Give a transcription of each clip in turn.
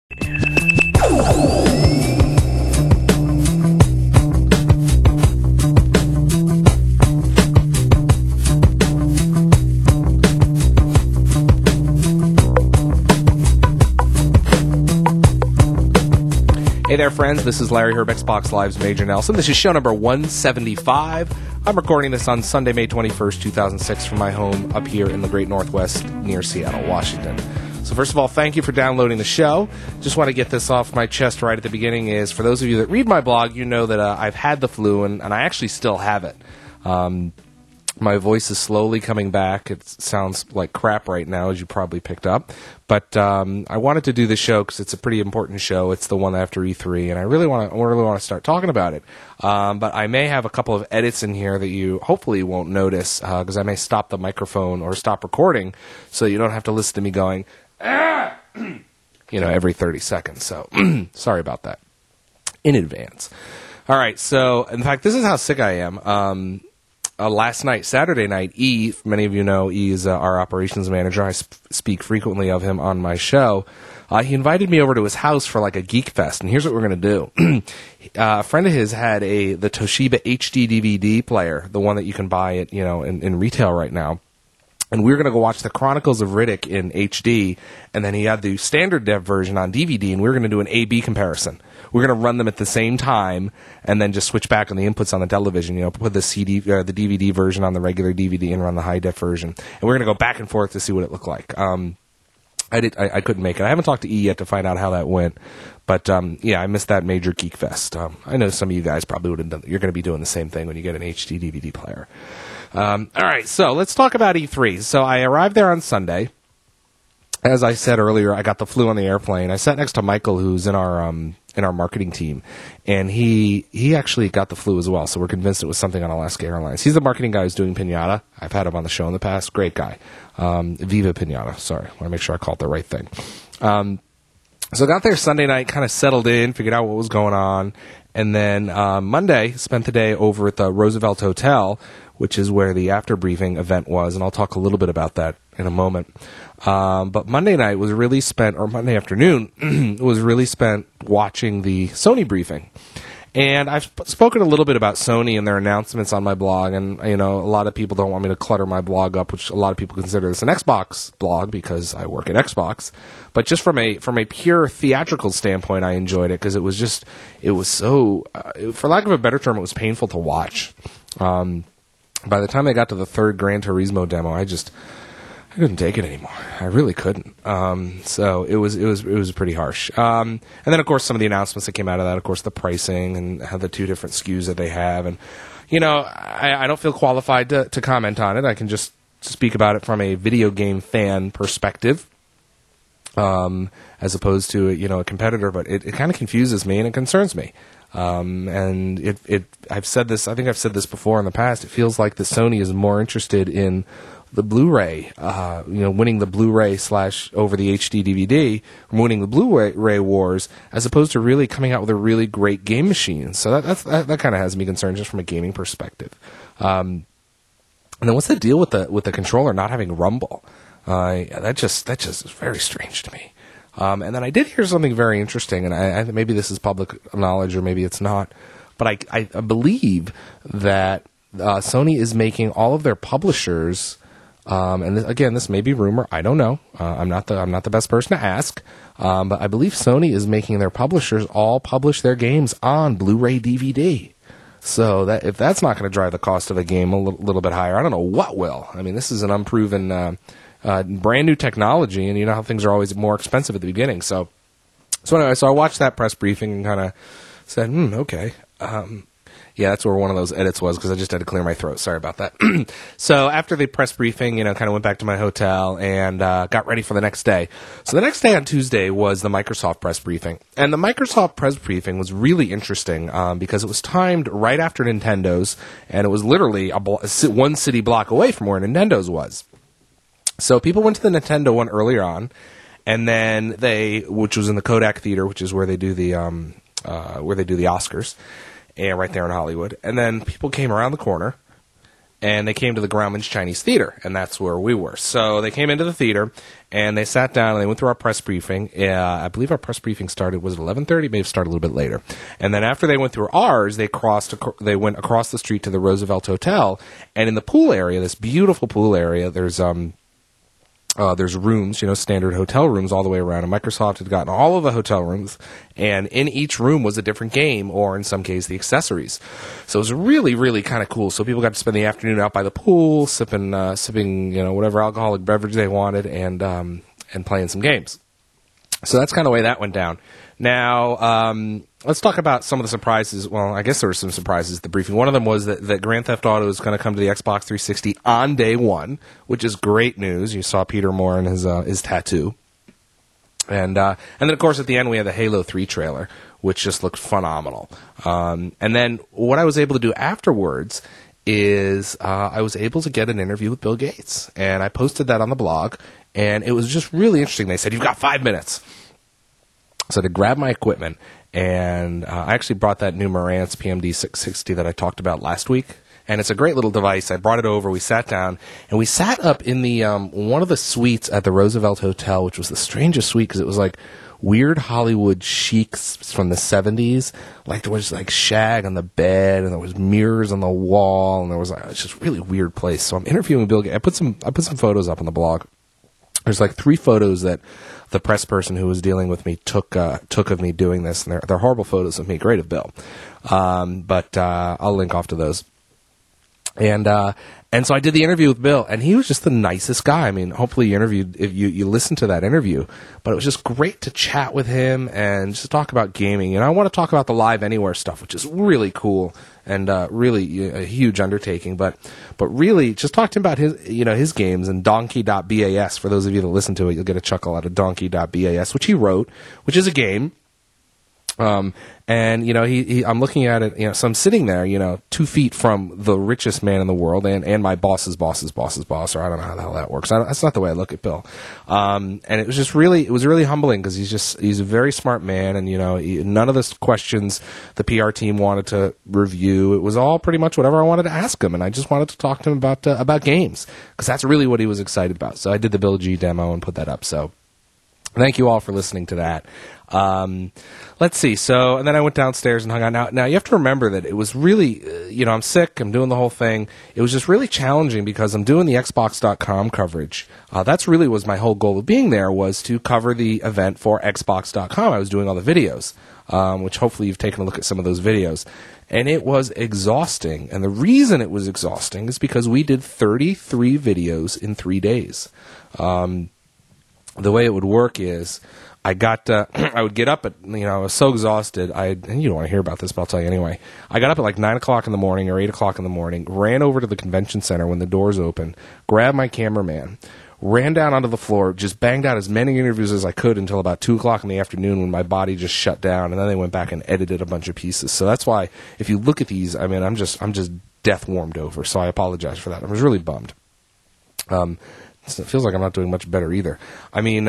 Hey there, friends. This is Larry Herb, Xbox Live's Major Nelson. This is show number 175. I'm recording this on Sunday, May 21st, 2006, from my home up here in the great Northwest near Seattle, Washington. So first of all, thank you for downloading the show. Just want to get this off my chest right at the beginning is, for those of you that read my blog, you know that I've had the flu, and I actually still have it. My voice is slowly coming back. It sounds like crap right now, as you probably picked up. But I wanted to do this show because it's a pretty important show. It's the one after E3, and I really want to start talking about it. But I may have a couple of edits in here that you hopefully won't notice because I may stop the microphone or stop recording so you don't have to listen to me going, every 30 seconds. So sorry about that in advance. All right, so in fact, this is how sick I am. Last night, Saturday night, E, many of you know E is our operations manager. I speak frequently of him on my show. He invited me over to his house for like a geek fest, and here's what we're going to do. A friend of his had the Toshiba HD DVD player, the one that you can buy at, in retail right now. And we were going to go watch the Chronicles of Riddick in HD, and then he had the standard dev version on DVD, and we were going to do an A-B comparison. We're going to run them at the same time, and then just switch back on the inputs on the television. Put the the DVD version on the regular DVD and run the high def version. And we're going to go back and forth to see what it looked like. I couldn't make it. I haven't talked to E yet to find out how that went, but I missed that major geek fest. I know some of you guys probably would have done. You're going to be doing the same thing when you get an HD DVD player. All right, so let's talk about E3. So I arrived there on Sunday. As I said earlier, I got the flu on the airplane. I sat next to Michael, who's in our marketing team, and he actually got the flu as well. So we're convinced it was something on Alaska Airlines. He's the marketing guy who's doing Pinata. I've had him on the show in the past. Great guy. Viva Pinata. Sorry, I want to make sure I call it the right thing. So I got there Sunday night, kind of settled in, figured out what was going on, and then Monday spent the day over at the Roosevelt Hotel, which is where the after briefing event was, and I'll talk a little bit about that in a moment. But Monday night was really spent, or Monday afternoon, was really spent watching the Sony briefing. And I've spoken a little bit about Sony and their announcements on my blog, and a lot of people don't want me to clutter my blog up, which a lot of people consider this an Xbox blog because I work at Xbox. But just from a pure theatrical standpoint, I enjoyed it because it was so, for lack of a better term, it was painful to watch. By the time I got to the third Gran Turismo demo, I couldn't take it anymore. I really couldn't. So it was pretty harsh. And then, of course, some of the announcements that came out of that, of course, the pricing and how the two different SKUs that they have. And, I don't feel qualified to comment on it. I can just speak about it from a video game fan perspective, as opposed to, a competitor. But it kind of confuses me and it concerns me. And I've said this, I think I've said this before in the past, it feels like the Sony is more interested in the Blu-ray, winning the Blu-ray / over the HD DVD, winning the Blu-ray wars, as opposed to really coming out with a really great game machine. So that kind of has me concerned just from a gaming perspective. And then what's the deal with the controller not having rumble? That just is very strange to me. And then I did hear something very interesting, and I maybe this is public knowledge or maybe it's not, but I believe that Sony is making all of their publishers, and this may be rumor, I don't know. I'm not the best person to ask, but I believe Sony is making their publishers all publish their games on Blu-ray DVD. So that if that's not going to drive the cost of a game a little bit higher, I don't know what will. I mean, this is an unproven. Brand new technology, and you know how things are always more expensive at the beginning. So anyway, I watched that press briefing and kind of said, okay. That's where one of those edits was because I just had to clear my throat. Sorry about that. So after the press briefing, kind of went back to my hotel and got ready for the next day. So the next day on Tuesday was the Microsoft press briefing. And the Microsoft press briefing was really interesting because it was timed right after Nintendo's, and it was literally one city block away from where Nintendo's was. So people went to the Nintendo one earlier on, and then which was in the Kodak Theater, which is where they do the Oscars, and right there in Hollywood. And then people came around the corner, and they came to the Grauman's Chinese Theater, and that's where we were. So they came into the theater, and they sat down, and they went through our press briefing. I believe our press briefing started, was it 11:30? Maybe it started a little bit later. And then after they went through ours, they went across the street to the Roosevelt Hotel, and in the pool area, this beautiful pool area, there's rooms, standard hotel rooms all the way around, and Microsoft had gotten all of the hotel rooms, and in each room was a different game, or in some case, the accessories. So it was really, really kind of cool. So people got to spend the afternoon out by the pool, sipping, whatever alcoholic beverage they wanted, and playing some games. So that's kind of the way that went down. Now, let's talk about some of the surprises. Well, I guess there were some surprises at the briefing. One of them was that Grand Theft Auto is going to come to the Xbox 360 on day one, which is great news. You saw Peter Moore and his tattoo. And then, of course, at the end, we had the Halo 3 trailer, which just looked phenomenal. And then what I was able to do afterwards is I was able to get an interview with Bill Gates. And I posted that on the blog, and it was just really interesting. They said, "You've got 5 minutes." So to grab my equipment, and I actually brought that new Marantz PMD 660 that I talked about last week, and it's a great little device. I brought it over, we sat down, and we sat up in the one of the suites at the Roosevelt Hotel, which was the strangest suite because it was like weird Hollywood chics from the 70s. Like there was like shag on the bed, and there was mirrors on the wall, and there was it's just a really weird place. So I'm interviewing Bill Gates. I put some photos up on the blog. There's like 3 photos that the press person who was dealing with me took of me doing this, and they're horrible photos of me. Great of Bill, but I'll link off to those. And so I did the interview with Bill, and he was just the nicest guy. I mean, hopefully you listened to that interview, but it was just great to chat with him and just talk about gaming. And I want to talk about the Live Anywhere stuff, which is really cool and really a huge undertaking. But really, just talk to him about his games and Donkey.bas. For those of you that listen to it, you'll get a chuckle out of Donkey.bas, which he wrote, which is a game. And I'm looking at it, so I'm sitting there, 2 feet from the richest man in the world and my boss's boss's boss's boss, or I don't know how the hell that works. That's not the way I look at Bill. And it was really humbling because he's a very smart man, and, none of the questions the PR team wanted to review. It was all pretty much whatever I wanted to ask him, and I just wanted to talk to him about games because that's really what he was excited about. So I did the Bill G demo and put that up. So thank you all for listening to that. Let's see. So, and then I went downstairs and hung out. Now you have to remember that it was really, I'm sick. I'm doing the whole thing. It was just really challenging because I'm doing the Xbox.com coverage. That's really was my whole goal of being there, was to cover the event for Xbox.com. I was doing all the videos, which hopefully you've taken a look at some of those videos. And it was exhausting. And the reason it was exhausting is because we did 33 videos in 3 days. The way it would work is I would get up at, I was so exhausted. And you don't want to hear about this, but I'll tell you anyway. I got up at like 9 o'clock in the morning or 8 o'clock in the morning, ran over to the convention center when the doors opened, grabbed my cameraman, ran down onto the floor, just banged out as many interviews as I could until about 2 o'clock in the afternoon when my body just shut down, and then they went back and edited a bunch of pieces. So that's why, if you look at these, I mean, I'm just death warmed over, so I apologize for that. I was really bummed. It feels like I'm not doing much better either. I mean,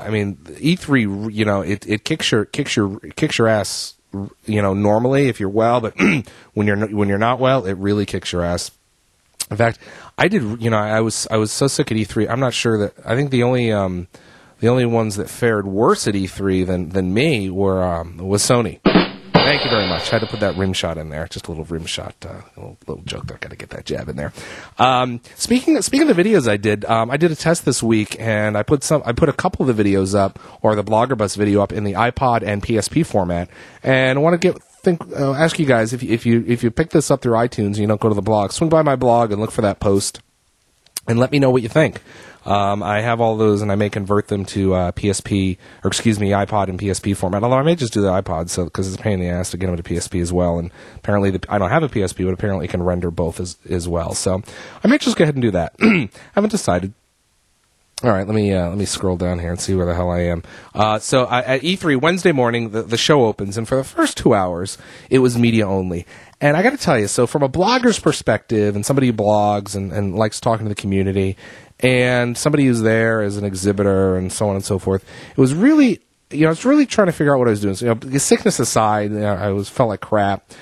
E3, it kicks your ass, normally if you're well, but when you're not well, it really kicks your ass. In fact, I did, I was so sick at E3. I'm not sure that, I think the only ones that fared worse at E3 than me was Sony. Thank you very much. I had to put that rim shot in there. Just a little rim shot, a little joke there. Got to get that jab in there. Speaking of the videos I did a test this week, and I put a couple of the videos up, or the Bloggerbus video up in the iPod and PSP format. And I want to ask you guys, if you pick this up through iTunes and you don't go to the blog, swing by my blog and look for that post, and let me know what you think. I have all those, and I may convert them to iPod and PSP format. Although I may just do the iPod, because it's a pain in the ass to get them to PSP as well. And apparently, I don't have a PSP, but apparently it can render both as well. So I may just go ahead and do that. Haven't decided. All right, let me scroll down here and see where the hell I am. So at E3 Wednesday morning, the show opens, and for the first 2 hours, it was media only. And I got to tell you, so from a blogger's perspective, and somebody who blogs and likes talking to the community, and somebody who's there as an exhibitor and so on and so forth, it was really, I was really trying to figure out what I was doing. So, sickness aside, I felt like crap.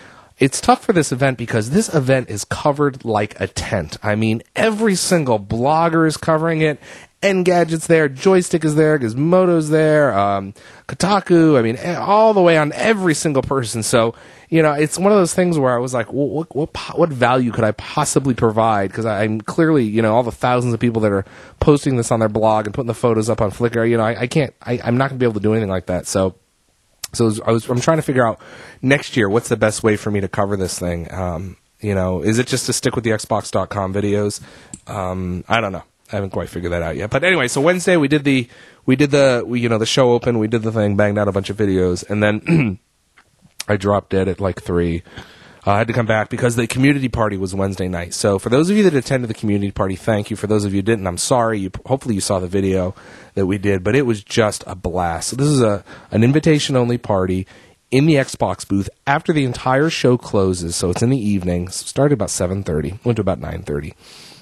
it's tough for this event because this event is covered like a tent. I mean, every single blogger is covering it. Engadget's there, Joystick is there, Gizmodo's there, Kotaku. I mean, all the way on every single person. So, you know, it's one of those things where I was like, well, what value could I possibly provide? Because I'm clearly, you know, all the thousands of people that are posting this on their blog and putting the photos up on Flickr, you know, I'm not going to be able to do anything like that. So I'm trying to figure out next year what's the best way for me to cover this thing. You know, is it just to stick with the Xbox.com videos? I don't know. I haven't quite figured that out yet. But anyway, so Wednesday we did the show open, we did the thing, banged out a bunch of videos, and then I dropped dead at like 3. I had to come back because the community party was Wednesday night. So for those of you that attended the community party, thank you. For those of you who didn't, I'm sorry. Hopefully you saw the video that we did, but it was just a blast. So this is an invitation-only party in the Xbox booth after the entire show closes. So it's in the evening. Started about 7:30, went to about 9:30.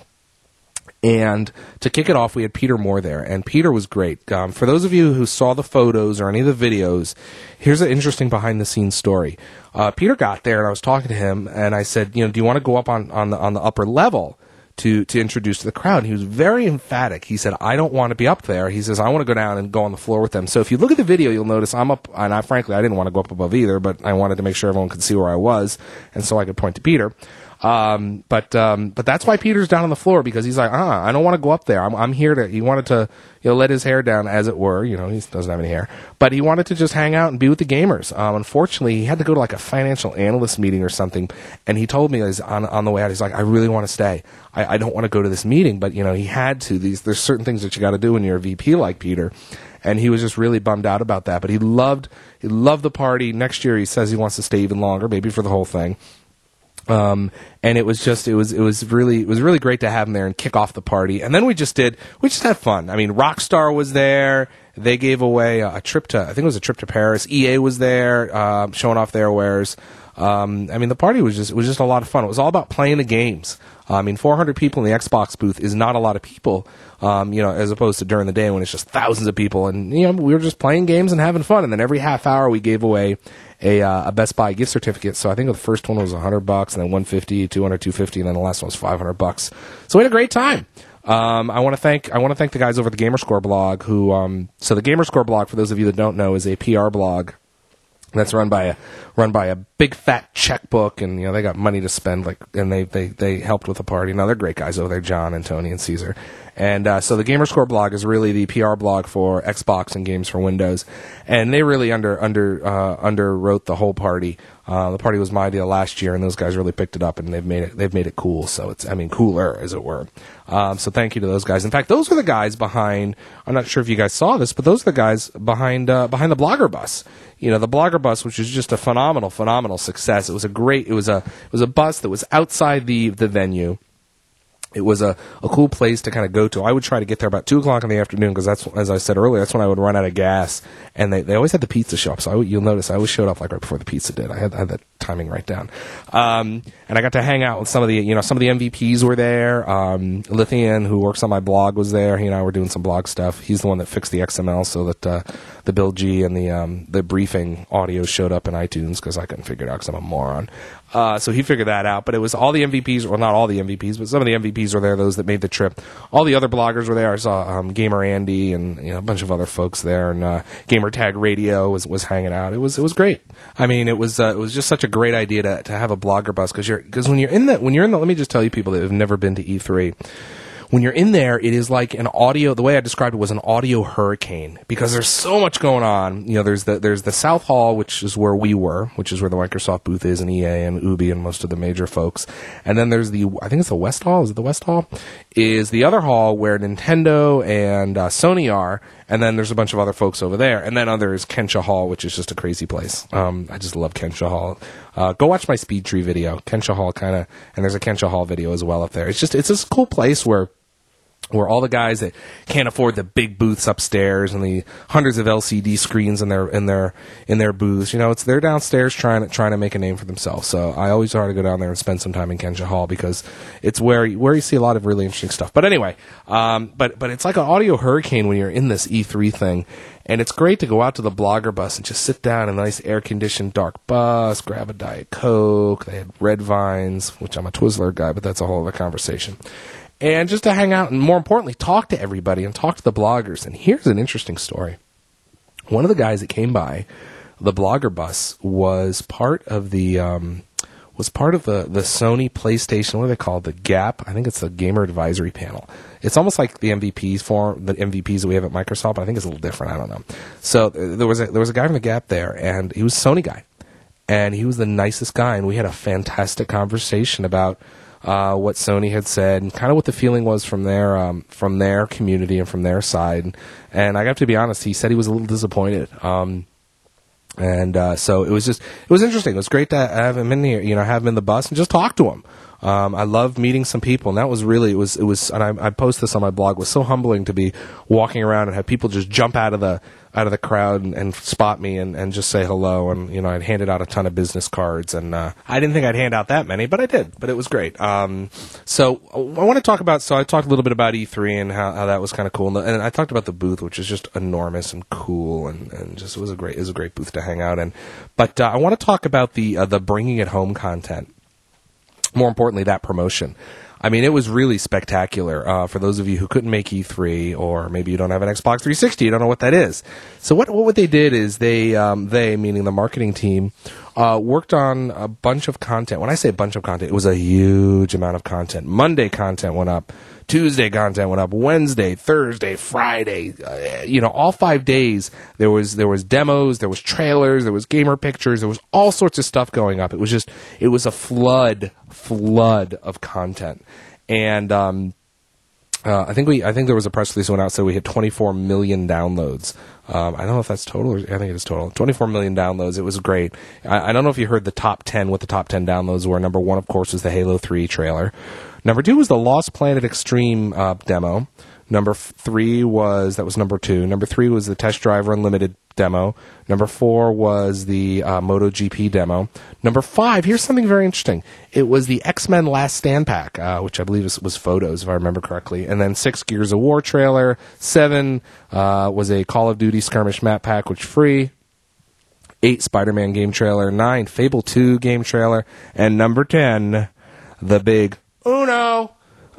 And to kick it off, we had Peter Moore there, and Peter was great. For those of you who saw the photos or any of the videos, here's an interesting behind-the-scenes story. Peter got there, and I was talking to him, and I said, you know, do you want to go up on the upper level to introduce to the crowd? And he was very emphatic. He said, I don't want to be up there. He says, I want to go down and go on the floor with them. So if you look at the video, you'll notice I'm up, and frankly, I didn't want to go up above either, but I wanted to make sure everyone could see where I was, and so I could point to Peter. But that's why Peter's down on the floor, because he's like, I don't want to go up there. I'm here to, he wanted to, you know, let his hair down, as it were. You know, he doesn't have any hair, but he wanted to just hang out and be with the gamers. Unfortunately, he had to go to like a financial analyst meeting or something. And he told me on the way out, he's like, I really want to stay. I don't want to go to this meeting, but you know, he had to. There's certain things that you got to do when you're a VP like Peter. And he was just really bummed out about that, but he loved the party. Next year, he says he wants to stay even longer, maybe for the whole thing. And it was really great to have him there and kick off the party. And then we just had fun. I mean, Rockstar was there. They gave away a trip to Paris. EA was there, showing off their wares. I mean, the party was just a lot of fun. It was all about playing the games. I mean, 400 people in the Xbox booth is not a lot of people, you know, as opposed to during the day when it's just thousands of people. And, you know, we were just playing games and having fun. And then every half hour we gave away a Best Buy gift certificate. So I think the first one was $100, and then $150, $200, $250, and then the last one was $500. So we had a great time. I want to thank the guys over at the Gamerscore blog who, so the Gamerscore blog, for those of you that don't know, is a PR blog that's run by a big fat checkbook, and you know they got money to spend, like, and they helped with the party. Now they're great guys over there, John and Tony and Caesar. And so the Gamerscore blog is really the PR blog for Xbox and games for Windows, and they really underwrote the whole party. The party was my idea last year, and those guys really picked it up, and they've made it cool. So it's, I mean, cooler, as it were. So thank you to those guys. In fact, those are the guys behind. I'm not sure if you guys saw this, but those are the guys behind the Blogger Bus. You know, the Blogger Bus, which is just a phenomenal success. It was a bus that was outside the venue. It was a cool place to kind of go to. I would try to get there about 2 o'clock in the afternoon because that's, as I said earlier, that's when I would run out of gas. And they always had the pizza shop. So you'll notice I always showed up like right before the pizza did. I had that timing right down. And I got to hang out with some of the MVPs were there. Lithian, who works on my blog, was there. He and I were doing some blog stuff. He's the one that fixed the XML so that the Bill G and the briefing audio showed up in iTunes because I couldn't figure it out because I'm a moron. So he figured that out. But it was all the MVPs, well, not all the MVPs, but some of the MVPs were there, those that made the trip. All the other bloggers were there. I saw Gamer Andy and a bunch of other folks there, and Gamer Tag Radio was hanging out. It was great. I mean, it was just such a great idea to have a blogger bus because when you're in the let me just tell you, people that have never been to E3. When you're in there, it is like an audio. The way I described it was an audio hurricane because there's so much going on. You know, there's the South Hall, which is where we were, which is where the Microsoft booth is, and EA and Ubi and most of the major folks. And then there's I think it's the West Hall. Is it the West Hall? Is the other hall where Nintendo and Sony are, and then there's a bunch of other folks over there. And then there's Kensha Hall, which is just a crazy place. I just love Kensha Hall. Go watch my Speed Tree video. Kensha Hall and there's a Kensha Hall video as well up there. It's this cool place where where all the guys that can't afford the big booths upstairs and the hundreds of LCD screens in their booths, they're downstairs trying to make a name for themselves. So I always try to go down there and spend some time in Kensha Hall because it's where you see a lot of really interesting stuff. But anyway, but it's like an audio hurricane when you're in this E3 thing. And it's great to go out to the Blogger bus and just sit down in a nice air-conditioned dark bus, grab a Diet Coke. They had Red Vines, which I'm a Twizzler guy, but that's a whole other conversation. And just to hang out and, more importantly, talk to everybody and talk to the bloggers. And here's an interesting story. One of the guys that came by the Blogger bus was part of the Sony PlayStation, what are they called? The GAP. I think it's the Gamer Advisory Panel. It's almost like the MVPs that we have at Microsoft, but I think it's a little different. I don't know. So there was a guy from the GAP there, and he was a Sony guy. And he was the nicest guy, and we had a fantastic conversation about what Sony had said and kind of what the feeling was from their community and from their side. And I got to be honest, he said he was a little disappointed. So it was interesting. It was great to have him in here, have him in the bus and just talk to him. I loved meeting some people, and that was really, it was, and I post this on my blog. It was so humbling to be walking around and have people just jump out of the crowd and spot me and just say hello. And, I'd handed out a ton of business cards, and, I didn't think I'd hand out that many, but I did, but it was great. So I want to talk about, I talked a little bit about E3 and how that was kind of cool. And I talked about the booth, which is just enormous and cool and just, it was a great booth to hang out in. But, I want to talk about the bringing it home content. More importantly, that promotion. I mean, it was really spectacular. For those of you who couldn't make E3, or maybe you don't have an Xbox 360, you don't know what that is. So what they did is they meaning the marketing team, worked on a bunch of content. When I say a bunch of content, it was a huge amount of content. Monday content went up. Tuesday content went up. Wednesday, Thursday, Friday, all 5 days there was demos, there was trailers, there was gamer pictures, there was all sorts of stuff going up. It was a flood of content. And I think there was a press release that went out said we hit 24 million downloads. I don't know if that's total, or I think it is total. 24 million downloads. It was great. I don't know if you heard the top 10, what the top 10 downloads were. Number one, of course, was the Halo 3 trailer. Number two was the Lost Planet Extreme demo. Number three was number two. Number three was the Test Driver Unlimited demo. Number four was the MotoGP demo. Number five, here's something very interesting. It was the X-Men Last Stand pack, which I believe was photos, if I remember correctly. And then 6, Gears of War trailer. 7 was a Call of Duty Skirmish map pack, which free. 8, Spider-Man game trailer. 9, Fable 2 game trailer. And number 10, the big Uno.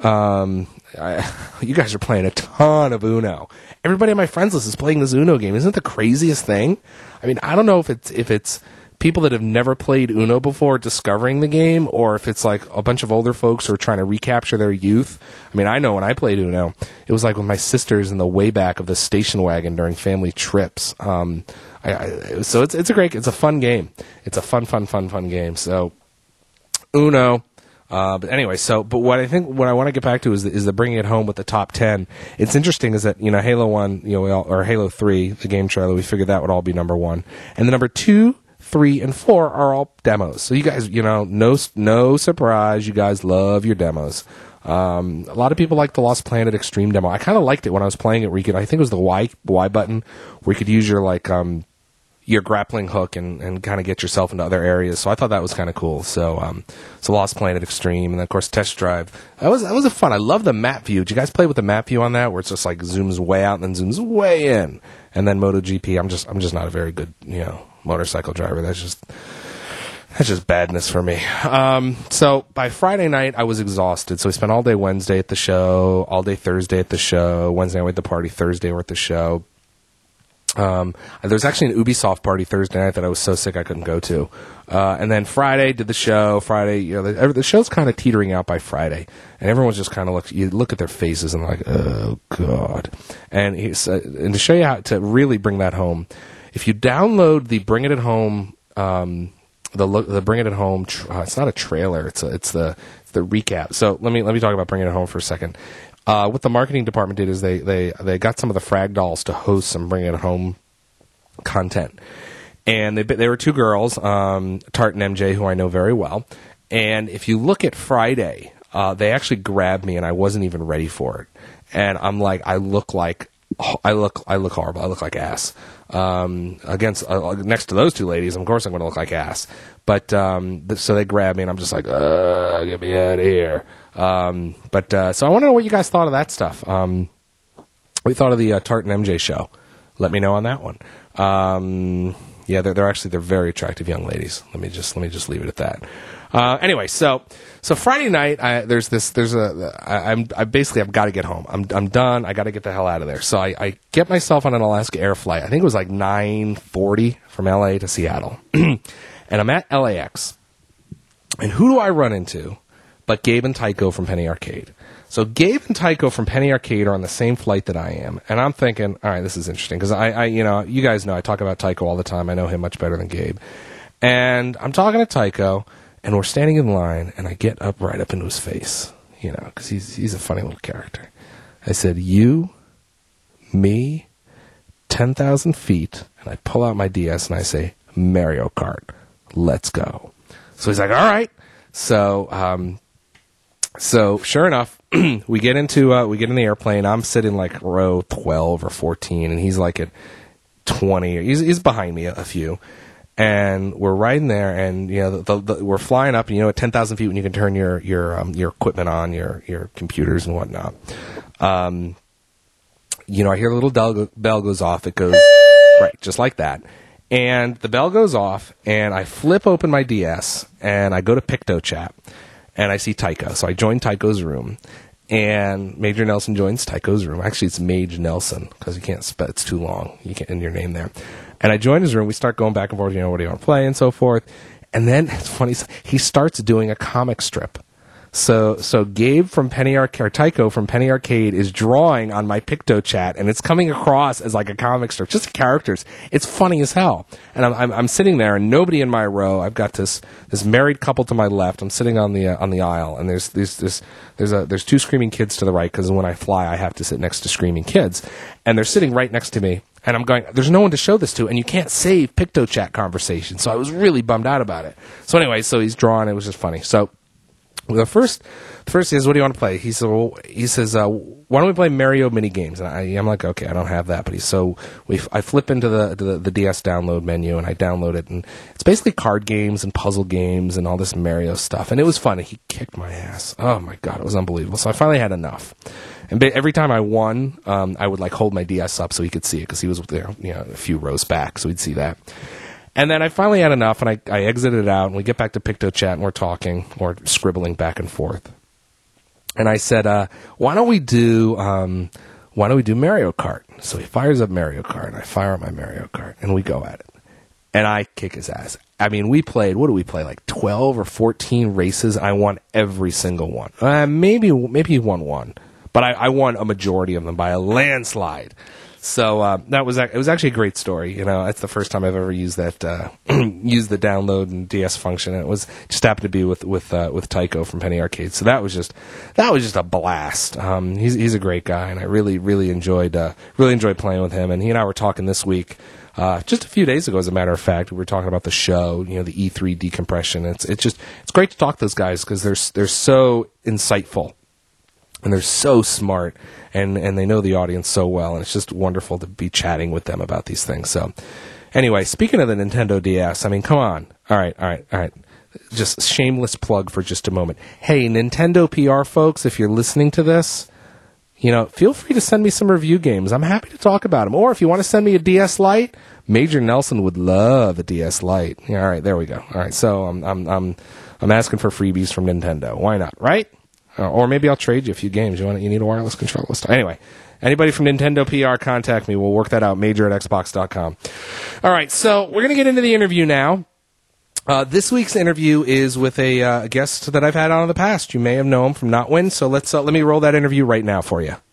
You guys are playing a ton of Uno. Everybody on my friends list is playing this Uno game. Isn't it the craziest thing? I mean, I don't know if it's people that have never played Uno before discovering the game, or if it's like a bunch of older folks who are trying to recapture their youth. I mean, I know when I played Uno, it was like with my sisters in the way back of the station wagon during family trips. So it's a fun game. It's a fun game. So Uno. But anyway, but what I want to get back to is the bringing it home with the top 10. It's interesting is that, Halo 1, or Halo 3, the game trailer, we figured that would all be number 1. And the number 2, 3, and 4 are all demos. So you guys, no surprise, you guys love your demos. A lot of people like the Lost Planet Extreme demo. I kind of liked it when I was playing it, where I think it was the Y button, where you could use your grappling hook and kind of get yourself into other areas. So I thought that was kind of cool. So Lost Planet Extreme, and then of course Test Drive. That was a fun. I love the map view. Did you guys play with the map view on that, where it's just like zooms way out and then zooms way in? And then MotoGP. I'm just not a very good motorcycle driver. That's just badness for me. So by Friday night, I was exhausted. So we spent all day Wednesday at the show, all day Thursday at the show. Wednesday I went to the party. Thursday we're at the show. There was actually an Ubisoft party Thursday night that I was so sick I couldn't go to. And then Friday did the show. Friday, the show's kind of teetering out by Friday, and everyone's just kind of you look at their faces and like, oh God. And to show you how to really bring that home, if you download the Bring It At Home, the Bring It At Home, it's not a trailer, it's the recap. So let me talk about Bring It At Home for a second. What the marketing department did is they got some of the Frag Dolls to host some Bring It Home content, and they were two girls, Tart and MJ, who I know very well. And if you look at Friday, they actually grabbed me, and I wasn't even ready for it. And I'm like, I look horrible. I look like ass. Against next to those two ladies, of course I'm going to look like ass. But so they grabbed me, and I'm just like, get me out of here. So I want to know what you guys thought of that stuff. What you thought of the Tart and MJ show? Let me know on that one. Yeah, they're very attractive young ladies. Let me just leave it at that. Anyway, so Friday night, I've got to get home. I'm done. I got to get the hell out of there. So I get myself on an Alaska Air flight. I think it was like 9:40 from LA to Seattle. And I'm at LAX. And who do I run into but Gabe and Tycho from Penny Arcade? So Gabe and Tycho from Penny Arcade are on the same flight that I am. And I'm thinking, all right, this is interesting. Because you guys know I talk about Tycho all the time. I know him much better than Gabe. And I'm talking to Tycho. And we're standing in line, and I get right up into his face, because he's a funny little character. I said, you, me, 10,000 feet, and I pull out my DS, and I say, Mario Kart, let's go. So he's like, all right. So sure enough, we get in the airplane. I'm sitting like row 12 or 14, and he's like at 20. He's behind me a few. And we're riding there, and we're flying up. And at 10,000 feet, when you can turn your equipment on, your computers and whatnot. I hear a little bell goes off. It goes right, just like that. And the bell goes off, and I flip open my DS, and I go to PictoChat, and I see Tycho. So I join Tycho's room, and Major Nelson joins Tycho's room. Actually, it's Mage Nelson because you can't spell. It's too long. You can't in your name there. And I join his room. We start going back and forth, what do you want to play and so forth. And then it's funny. He starts doing a comic strip. So Gabe from Penny Arcade, or Tycho from Penny Arcade, is drawing on my PictoChat, and it's coming across as like a comic strip, just the characters. It's funny as hell. And I'm sitting there, and nobody in my row. I've got this married couple to my left. I'm sitting on the aisle, and there's two screaming kids to the right, because when I fly, I have to sit next to screaming kids, and they're sitting right next to me. And I'm going, there's no one to show this to, and you can't save PictoChat conversation. So I was really bummed out about it. So anyway, he's drawing. It was just funny. So the first he says, what do you want to play? He says, why don't we play Mario mini games? And I'm like, okay, I don't have that. But I flip into the DS download menu, and I download it, and it's basically card games and puzzle games and all this Mario stuff. And it was fun. He kicked my ass. Oh my God, it was unbelievable. So I finally had enough. And every time I won, I would hold my DS up so he could see it, because he was a few rows back, so he'd see that. And then I finally had enough, and I exited out, and we get back to PictoChat, and we're talking, or scribbling back and forth. And I said, why don't we do Mario Kart? So he fires up Mario Kart, and I fire up my Mario Kart, and we go at it. And I kick his ass. I mean, we played, what do we play, 12 or 14 races? I won every single one. Maybe he won one. But I won a majority of them by a landslide. So it was actually a great story. It's the first time I've ever used that used the download and DS function. And it was just happened to be with Tycho from Penny Arcade. So that was just a blast. He's a great guy, and I really enjoyed playing with him. And he and I were talking this week. Just a few days ago, as a matter of fact, we were talking about the show, the E3 decompression. It's great to talk to those guys, because they're so insightful. And they're so smart, and they know the audience so well, and it's just wonderful to be chatting with them about these things. So, anyway, speaking of the Nintendo DS, I mean, come on. All right. Just shameless plug for just a moment. Hey, Nintendo PR folks, if you're listening to this, feel free to send me some review games. I'm happy to talk about them. Or if you want to send me a DS Lite, Major Nelson would love a DS Lite. Yeah, all right, there we go. All right, so I'm asking for freebies from Nintendo. Why not, right? Or maybe I'll trade you a few games. You need a wireless controller? Anyway, anybody from Nintendo PR, contact me. We'll work that out. Major@xbox.com. All right, so we're going to get into the interview now. This week's interview is with a guest that I've had on in the past. You may have known him from Notwin. So let me roll that interview right now for you.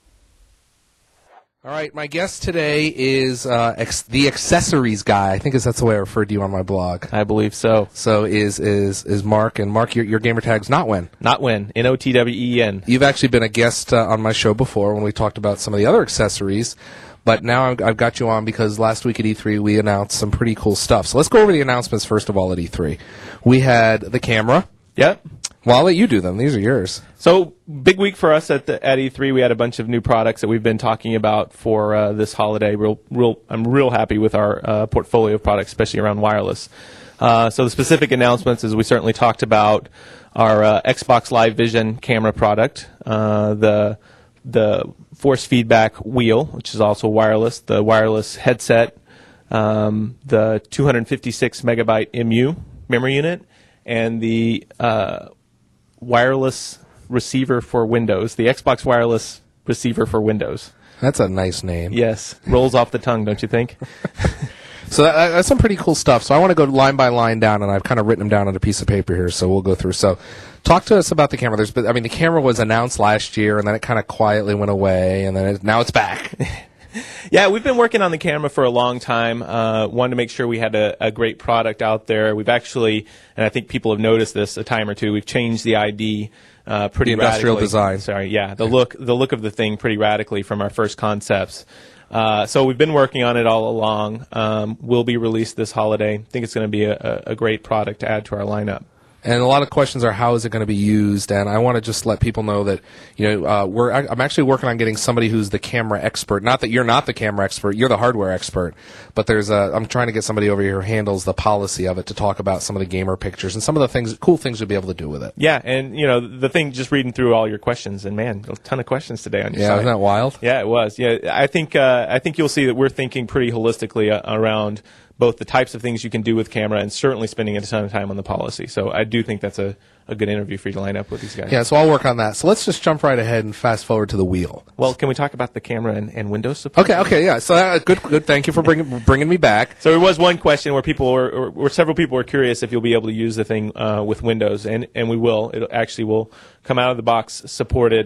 All right, my guest today is the accessories guy. I think that's the way I referred to you on my blog. I believe so. So is Mark, and Mark, your gamer tag's Notwin. Notwin, Notwen. You've actually been a guest on my show before when we talked about some of the other accessories, but now I've got you on because last week at E3 we announced some pretty cool stuff. So let's go over the announcements first of all at E3. We had the camera. Yep. Well, I'll let you do them. These are yours. So big week for us at E3. We had a bunch of new products that we've been talking about for this holiday. I'm real happy with our portfolio of products, especially around wireless. So the specific announcements is we certainly talked about our Xbox Live Vision camera product, the force feedback wheel, which is also wireless, the wireless headset, the 256 megabyte MU memory unit, and the wireless receiver for Windows, the Xbox wireless receiver for Windows. That's a nice name. Yes, rolls off the tongue, don't you think? So that's some pretty cool stuff. So I want to go line by line down, and I've kind of written them down on a piece of paper here, so we'll go through. So talk to us about the camera. The camera was announced last year, and then it kind of quietly went away, and then now it's back. Yeah, we've been working on the camera for a long time. Wanted to make sure we had a great product out there. We've actually, and I think people have noticed this a time or two, we've changed the ID pretty the industrial radically. design. Sorry, yeah, the look of the thing pretty radically from our first concepts. So we've been working on it all along. Will be released this holiday. I think it's going to be a great product to add to our lineup. And a lot of questions are, how is it going to be used? And I want to just let people know that, I'm actually working on getting somebody who's the camera expert. Not that you're not the camera expert, you're the hardware expert. But I'm trying to get somebody over here who handles the policy of it to talk about some of the gamer pictures and some of the cool things you'll be able to do with it. Yeah, and the thing, just reading through all your questions, and man, a ton of questions today on your site. Yeah, isn't that wild? Yeah, it was. Yeah, I think you'll see that we're thinking pretty holistically around both the types of things you can do with camera and certainly spending a ton of time on the policy. So I do think that's a good interview for you to line up with these guys. Yeah, so I'll work on that. So let's just jump right ahead and fast forward to the wheel. Well, can we talk about the camera and Windows support? Okay, yeah. So good. Thank you for bringing me back. So there was one question where several people were curious if you'll be able to use the thing with Windows, and we will. It actually will come out of the box supported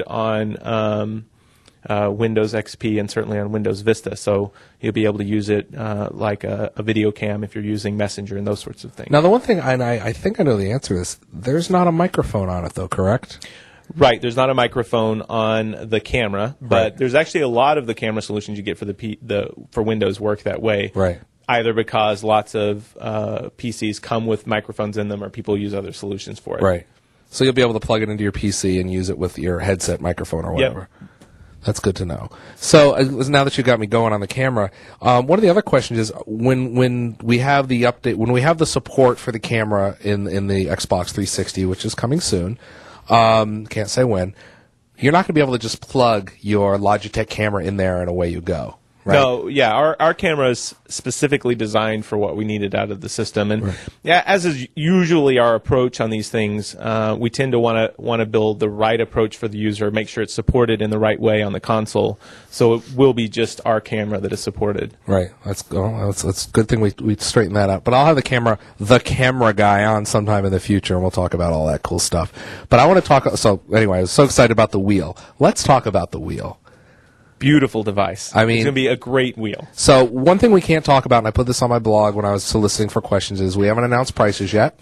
on Windows XP and certainly on Windows Vista. So you'll be able to use it like a video cam if you're using Messenger and those sorts of things. Now, the one thing, and I think I know the answer to this, there's not a microphone on it, though, correct? Right. There's not a microphone on the camera, but Right. there's actually a lot of the camera solutions you get for Windows work that way. Right. Either because lots of PCs come with microphones in them, or people use other solutions for it. Right. So you'll be able to plug it into your PC and use it with your headset microphone or whatever. Yep. That's good to know. So now that you got me going on the camera, one of the other questions is when we have the update, when we have the support for the camera in the Xbox 360, which is coming soon, can't say when, you're not going to be able to just plug your Logitech camera in there and away you go. Right? No, yeah, our camera is specifically designed for what we needed out of the system, and Right. yeah, as is usually our approach on these things, we tend to want to build the right approach for the user, make sure it's supported in the right way on the console, so it will be just our camera that is supported. Right. That's a good thing we straighten that out. But I'll have the camera guy on sometime in the future, and we'll talk about all that cool stuff. But I want to talk. So anyway, I was so excited about the wheel. Let's talk about the wheel. Beautiful device. I mean, it's going to be a great wheel. So one thing we can't talk about, and I put this on my blog when I was soliciting for questions, is we haven't announced prices yet.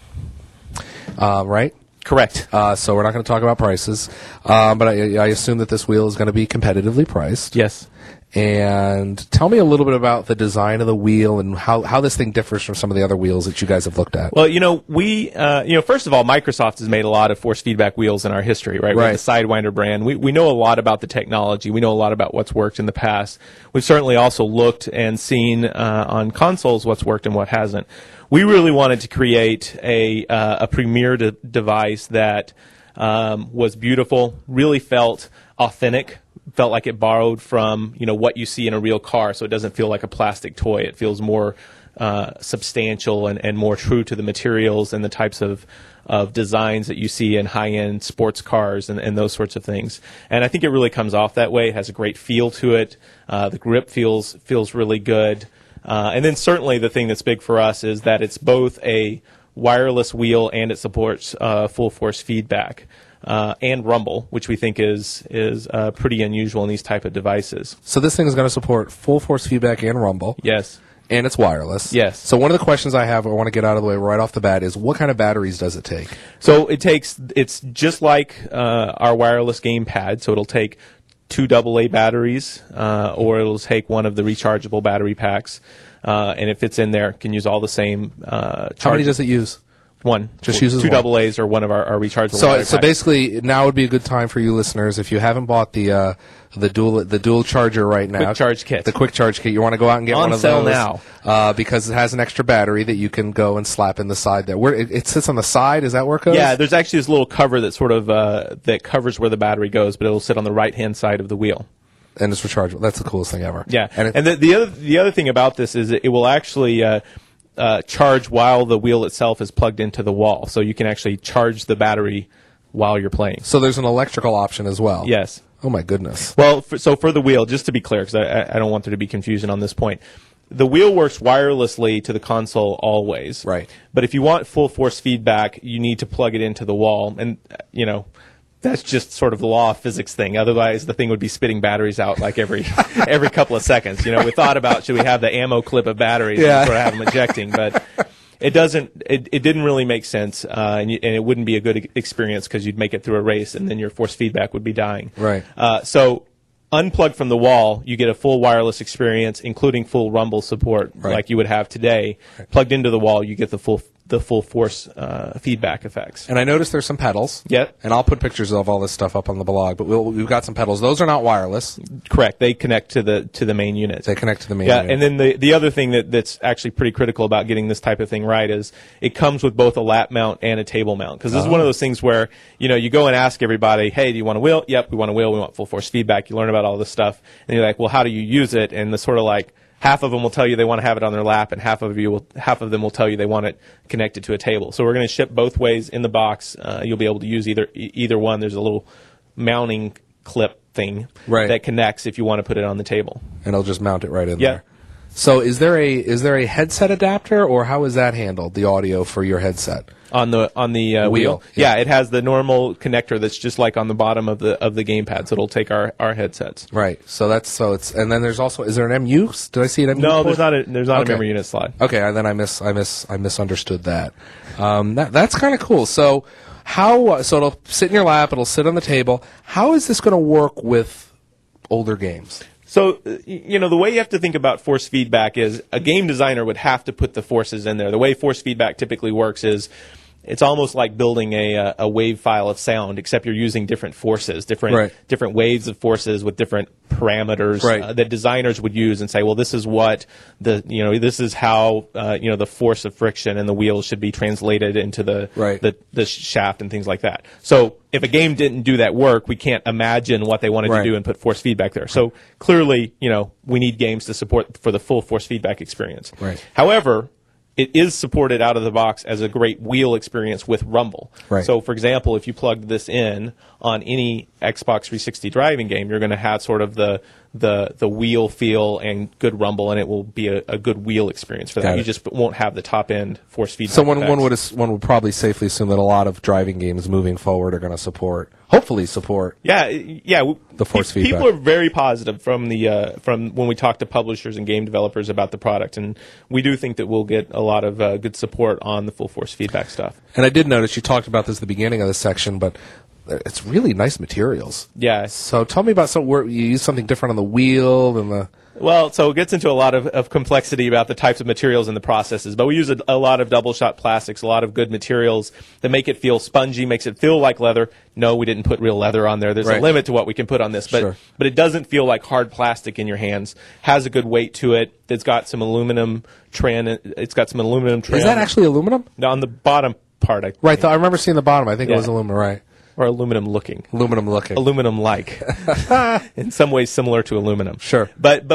Right? Correct. So we're not going to talk about prices. But I assume that this wheel is going to be competitively priced. Yes. And tell me a little bit about the design of the wheel and how this thing differs from some of the other wheels that you guys have looked at. Well, first of all, Microsoft has made a lot of force feedback wheels in our history, right? Right. With the Sidewinder brand. We know a lot about the technology. We know a lot about what's worked in the past. We've certainly also looked and seen on consoles what's worked and what hasn't. We really wanted to create a premier device that was beautiful, really felt authentic, felt like it borrowed from what you see in a real car, so it doesn't feel like a plastic toy. It feels more substantial and more true to the materials and the types of designs that you see in high-end sports cars and those sorts of things. And I think it really comes off that way. It has a great feel to it. The grip feels really good. And then certainly the thing that's big for us is that it's both a wireless wheel and it supports full force feedback. And rumble, which we think is pretty unusual in these type of devices. So this thing is going to support full force feedback and rumble. Yes. And it's wireless. Yes. So one of the questions I want to get out of the way right off the bat is, what kind of batteries does it take? So it's just like our wireless gamepad. So it'll take 2 AA batteries, or it'll take one of the rechargeable battery packs, and it fits in there. Can use all the same. How many does it use? One. Just uses two one. AA's or one of our rechargeable So battery packs. basically, now would be a good time for you listeners if you haven't bought the dual charger right now. Quick charge kit. The quick charge kit. You want to go out and get On one of sale those now. because it has an extra battery that you can go and slap in the side there. Where it sits on the side. Is that where it goes? Yeah, there's actually this little cover that sort of that covers where the battery goes, but it'll sit on the right-hand side of the wheel. And it's rechargeable. That's the coolest thing ever. Yeah, And the other thing about this is it will actually charge while the wheel itself is plugged into the wall, so you can actually charge the battery while you're playing. so there's an electrical option as well. Yes. Oh my goodness. Well, so for the wheel, just to be clear, because I don't want there to be confusion on this point, the wheel works wirelessly to the console always. Right. But if you want full force feedback, you need to plug it into the wall, and that's just sort of the law of physics thing. Otherwise, the thing would be spitting batteries out like every couple of seconds. We thought about should we have the ammo clip of batteries and sort of have them ejecting, but it doesn't. It didn't really make sense, and it wouldn't be a good experience because you'd make it through a race and then your force feedback would be dying. Right. So unplugged from the wall, you get a full wireless experience, including full rumble support, like you would have today. Right. Plugged into the wall, you get the full force feedback effects. And I noticed there's some pedals. Yep. And I'll put pictures of all this stuff up on the blog. But we've got some pedals. Those are not wireless. Correct. They connect to the main unit. They connect to the main unit. Yeah. And then the other thing that's actually pretty critical about getting this type of thing right is it comes with both a lap mount and a table mount. Because this is one of those things where you go and ask everybody, hey, do you want a wheel? Yep, we want a wheel. We want full force feedback. You learn about all this stuff, and you're like, well, how do you use it? And the sort of like, half of them will tell you they want to have it on their lap, and half of them will tell you they want it connected to a table. So we're going to ship both ways in the box. You'll be able to use either one. There's a little mounting clip thing that connects if you want to put it on the table, and it'll just mount it right in there. So is there a headset adapter, or how is that handled? The audio for your headset on the wheel. Yeah, it has the normal connector that's just like on the bottom of the gamepad, so it'll take our headsets. Right. So it's and then there's also, is there an MU? Did I see an MU? No, port? there's not a memory unit slot. Okay, and then I misunderstood that. That's kind of cool. So so it'll sit in your lap, it'll sit on the table. How is this going to work with older games? So, the way you have to think about force feedback is a game designer would have to put the forces in there. The way force feedback typically works is it's almost like building a wave file of sound, except you're using different forces, different waves of forces with different parameters that designers would use and say, well, this is what this is how the force of friction in the wheels should be translated into the shaft and things like that. So if a game didn't do that work, we can't imagine what they wanted to do and put force feedback there. So clearly, we need games to support for the full force feedback experience. Right. However, it is supported out of the box as a great wheel experience with rumble. Right. So, for example, if you plugged this in on any Xbox 360 driving game, you're going to have sort of the wheel feel and good rumble, and it will be a good wheel experience for that. You just won't have the top end force feedback. So one would probably safely assume that a lot of driving games moving forward are going to hopefully support. The force feedback. People are very positive from when we talk to publishers and game developers about the product, and we do think that we'll get a lot of good support on the full force feedback stuff. And I did notice you talked about this at the beginning of the section, but it's really nice materials. Yeah. So tell me about where you use something different on the wheel and the. Well, so it gets into a lot of complexity about the types of materials and the processes, but we use a lot of double-shot plastics, a lot of good materials that make it feel spongy, makes it feel like leather. No, we didn't put real leather on there. There's a limit to what we can put on this, but it doesn't feel like hard plastic in your hands. Has a good weight to it. It's got some aluminum trim. Is that actually aluminum? No, on the bottom part. I remember seeing the bottom. I think it was aluminum, right? Or aluminum looking. Aluminum-like. In some ways similar to aluminum. Sure. But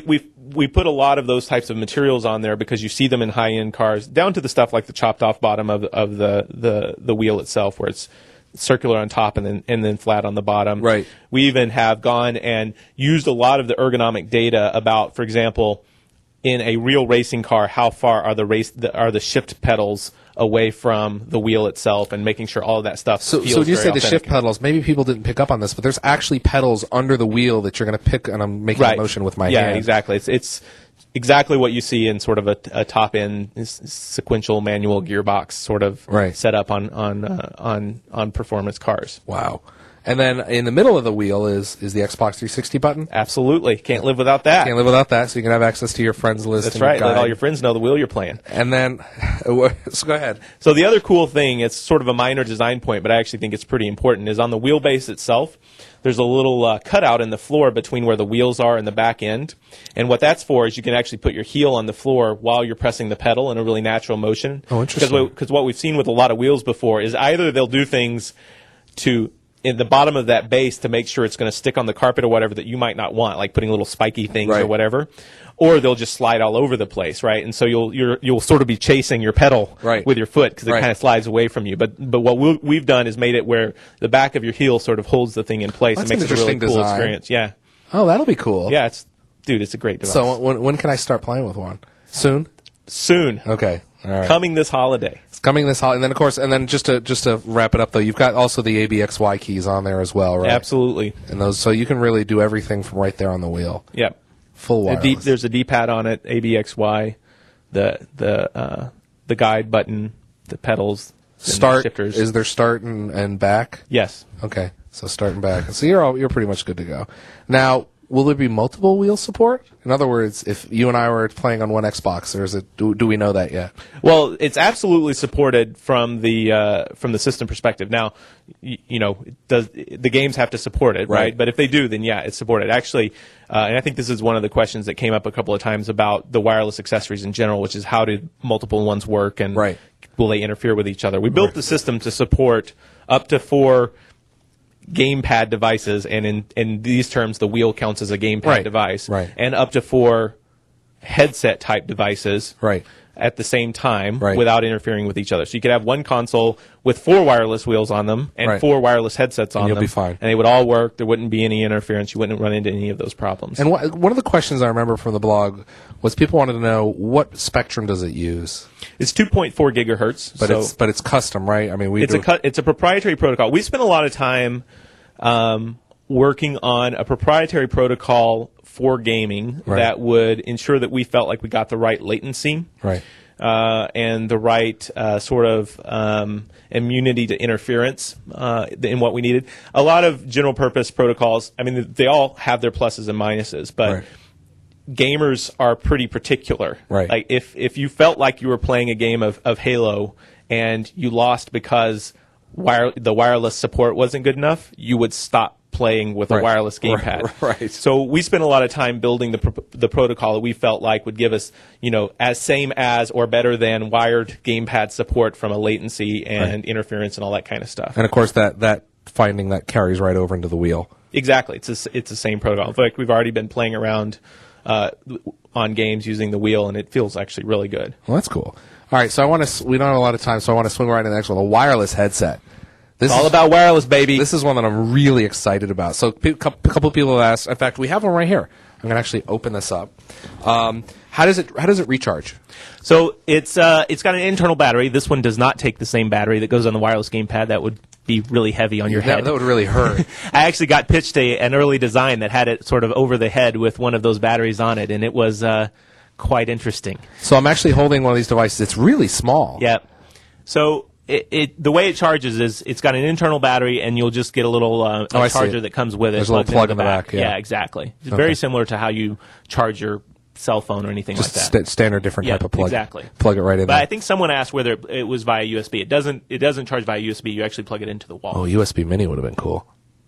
we put a lot of those types of materials on there because you see them in high-end cars, down to the stuff like the chopped-off bottom of the wheel itself, where it's circular on top and then flat on the bottom. Right. We even have gone and used a lot of the ergonomic data about, for example, in a real racing car, how far are the shift pedals away from the wheel itself, and making sure all of that stuff feels So when you say authentic. the shift pedals, maybe people didn't pick up on this, but there's actually pedals under the wheel that you're going to pick, and I'm making a motion with my hand. Yeah, exactly. It's exactly what you see in sort of a top-end sequential manual gearbox sort of setup on performance cars. Wow. And then in the middle of the wheel is the Xbox 360 button. Absolutely. Can't live without that. Can't live without that, so you can have access to your friends list. That's and right. guide. Let all your friends know the wheel you're playing. And then, so go ahead. So the other cool thing, it's sort of a minor design point, but I actually think it's pretty important, is on the wheelbase itself, there's a little cutout in the floor between where the wheels are and the back end. And what that's for is you can actually put your heel on the floor while you're pressing the pedal in a really natural motion. Oh, interesting. Because what we've seen with a lot of wheels before is either they'll do things to in the bottom of that base to make sure it's going to stick on the carpet or whatever that you might not want, like putting little spiky things Right. or whatever, or they'll just slide all over the place, right? And so you'll sort of be chasing your pedal Right. with your foot because it Right. kind of slides away from you. But what we've done is made it where the back of your heel sort of holds the thing in place. That's and makes an it a really interesting cool design. experience. Yeah, Oh, that'll be cool. yeah, it's a great device. So when can I start playing with one? Soon. Soon, Okay. All right. coming this holiday. It's coming this holiday, and then of course, and then just to wrap it up though, you've got also the ABXY keys on there as well, right? Absolutely. And those, so you can really do everything from right there on the wheel. Yep. Full wireless. There's a D-pad on it, ABXY, the guide button, the pedals, and Start. shifters. Is there start and back? Yes. Okay, so start and back. So you're pretty much good to go. Now, will there be multiple wheel support? In other words, if you and I were playing on one Xbox, or is it? Do we know that yet? Well, it's absolutely supported from the system perspective. Now, the games have to support it, right? Right. But if they do, then yeah, it's supported. Actually, and I think this is one of the questions that came up a couple of times about the wireless accessories in general, which is how do multiple ones work and Right. will they interfere with each other? We built the system to support up to 4 gamepad devices, and in these terms, the wheel counts as a gamepad Right. device, Right. and up to 4 headset type devices, Right. at the same time, Right. without interfering with each other. So you could have one console with 4 wireless wheels on them and Right. 4 wireless headsets on you'll them, be fine. and they would all work. There wouldn't be any interference. You wouldn't run into any of those problems. And one of the questions I remember from the blog was people wanted to know what spectrum does it use, It's 2.4 gigahertz, but it's custom, right? I mean, it's a proprietary protocol. We spent a lot of time working on a proprietary protocol for gaming Right. that would ensure that we felt like we got the right latency, right. and the right sort of immunity to interference in what we needed. A lot of general purpose protocols, I mean, they all have their pluses and minuses, but Right. gamers are pretty particular. Right. Like if you felt like you were playing a game of Halo and you lost because the wireless support wasn't good enough, you would stop playing with a Right. wireless gamepad. Right. So we spent a lot of time building the protocol that we felt like would give us, as same as or better than wired gamepad support from a latency and interference and all that kind of stuff. And of course, that finding that carries right over into the wheel. Exactly. It's the same protocol. In fact, we've already been playing around on games using the wheel, and it feels actually really good. Well, that's cool. All right, so we don't have a lot of time, so I want to swing right into the next one, the wireless headset. This It's all is- about wireless, baby. This is one that I'm really excited about. So a couple of people have asked. In fact, we have one right here. I'm going to actually open this up. How does it recharge? So it's got an internal battery. This one does not take the same battery that goes on the wireless gamepad. That would be really heavy on your head. That would really hurt. I actually got pitched an early design that had it sort of over the head with one of those batteries on it, and it was quite interesting. So I'm actually holding one of these devices. It's really small. Yeah. So the way it charges is it's got an internal battery, and you'll just get a little I see charger it. that comes with it. There's a little plugged plug into in the back, yeah. exactly. It's Okay. very similar to how you charge your cell phone or anything Just like that. standard different Yeah, type of plug. exactly. Plug it right in But there. I think someone asked whether it was via USB. It doesn't charge via USB. You actually plug it into the wall. Oh, USB Mini would have been cool.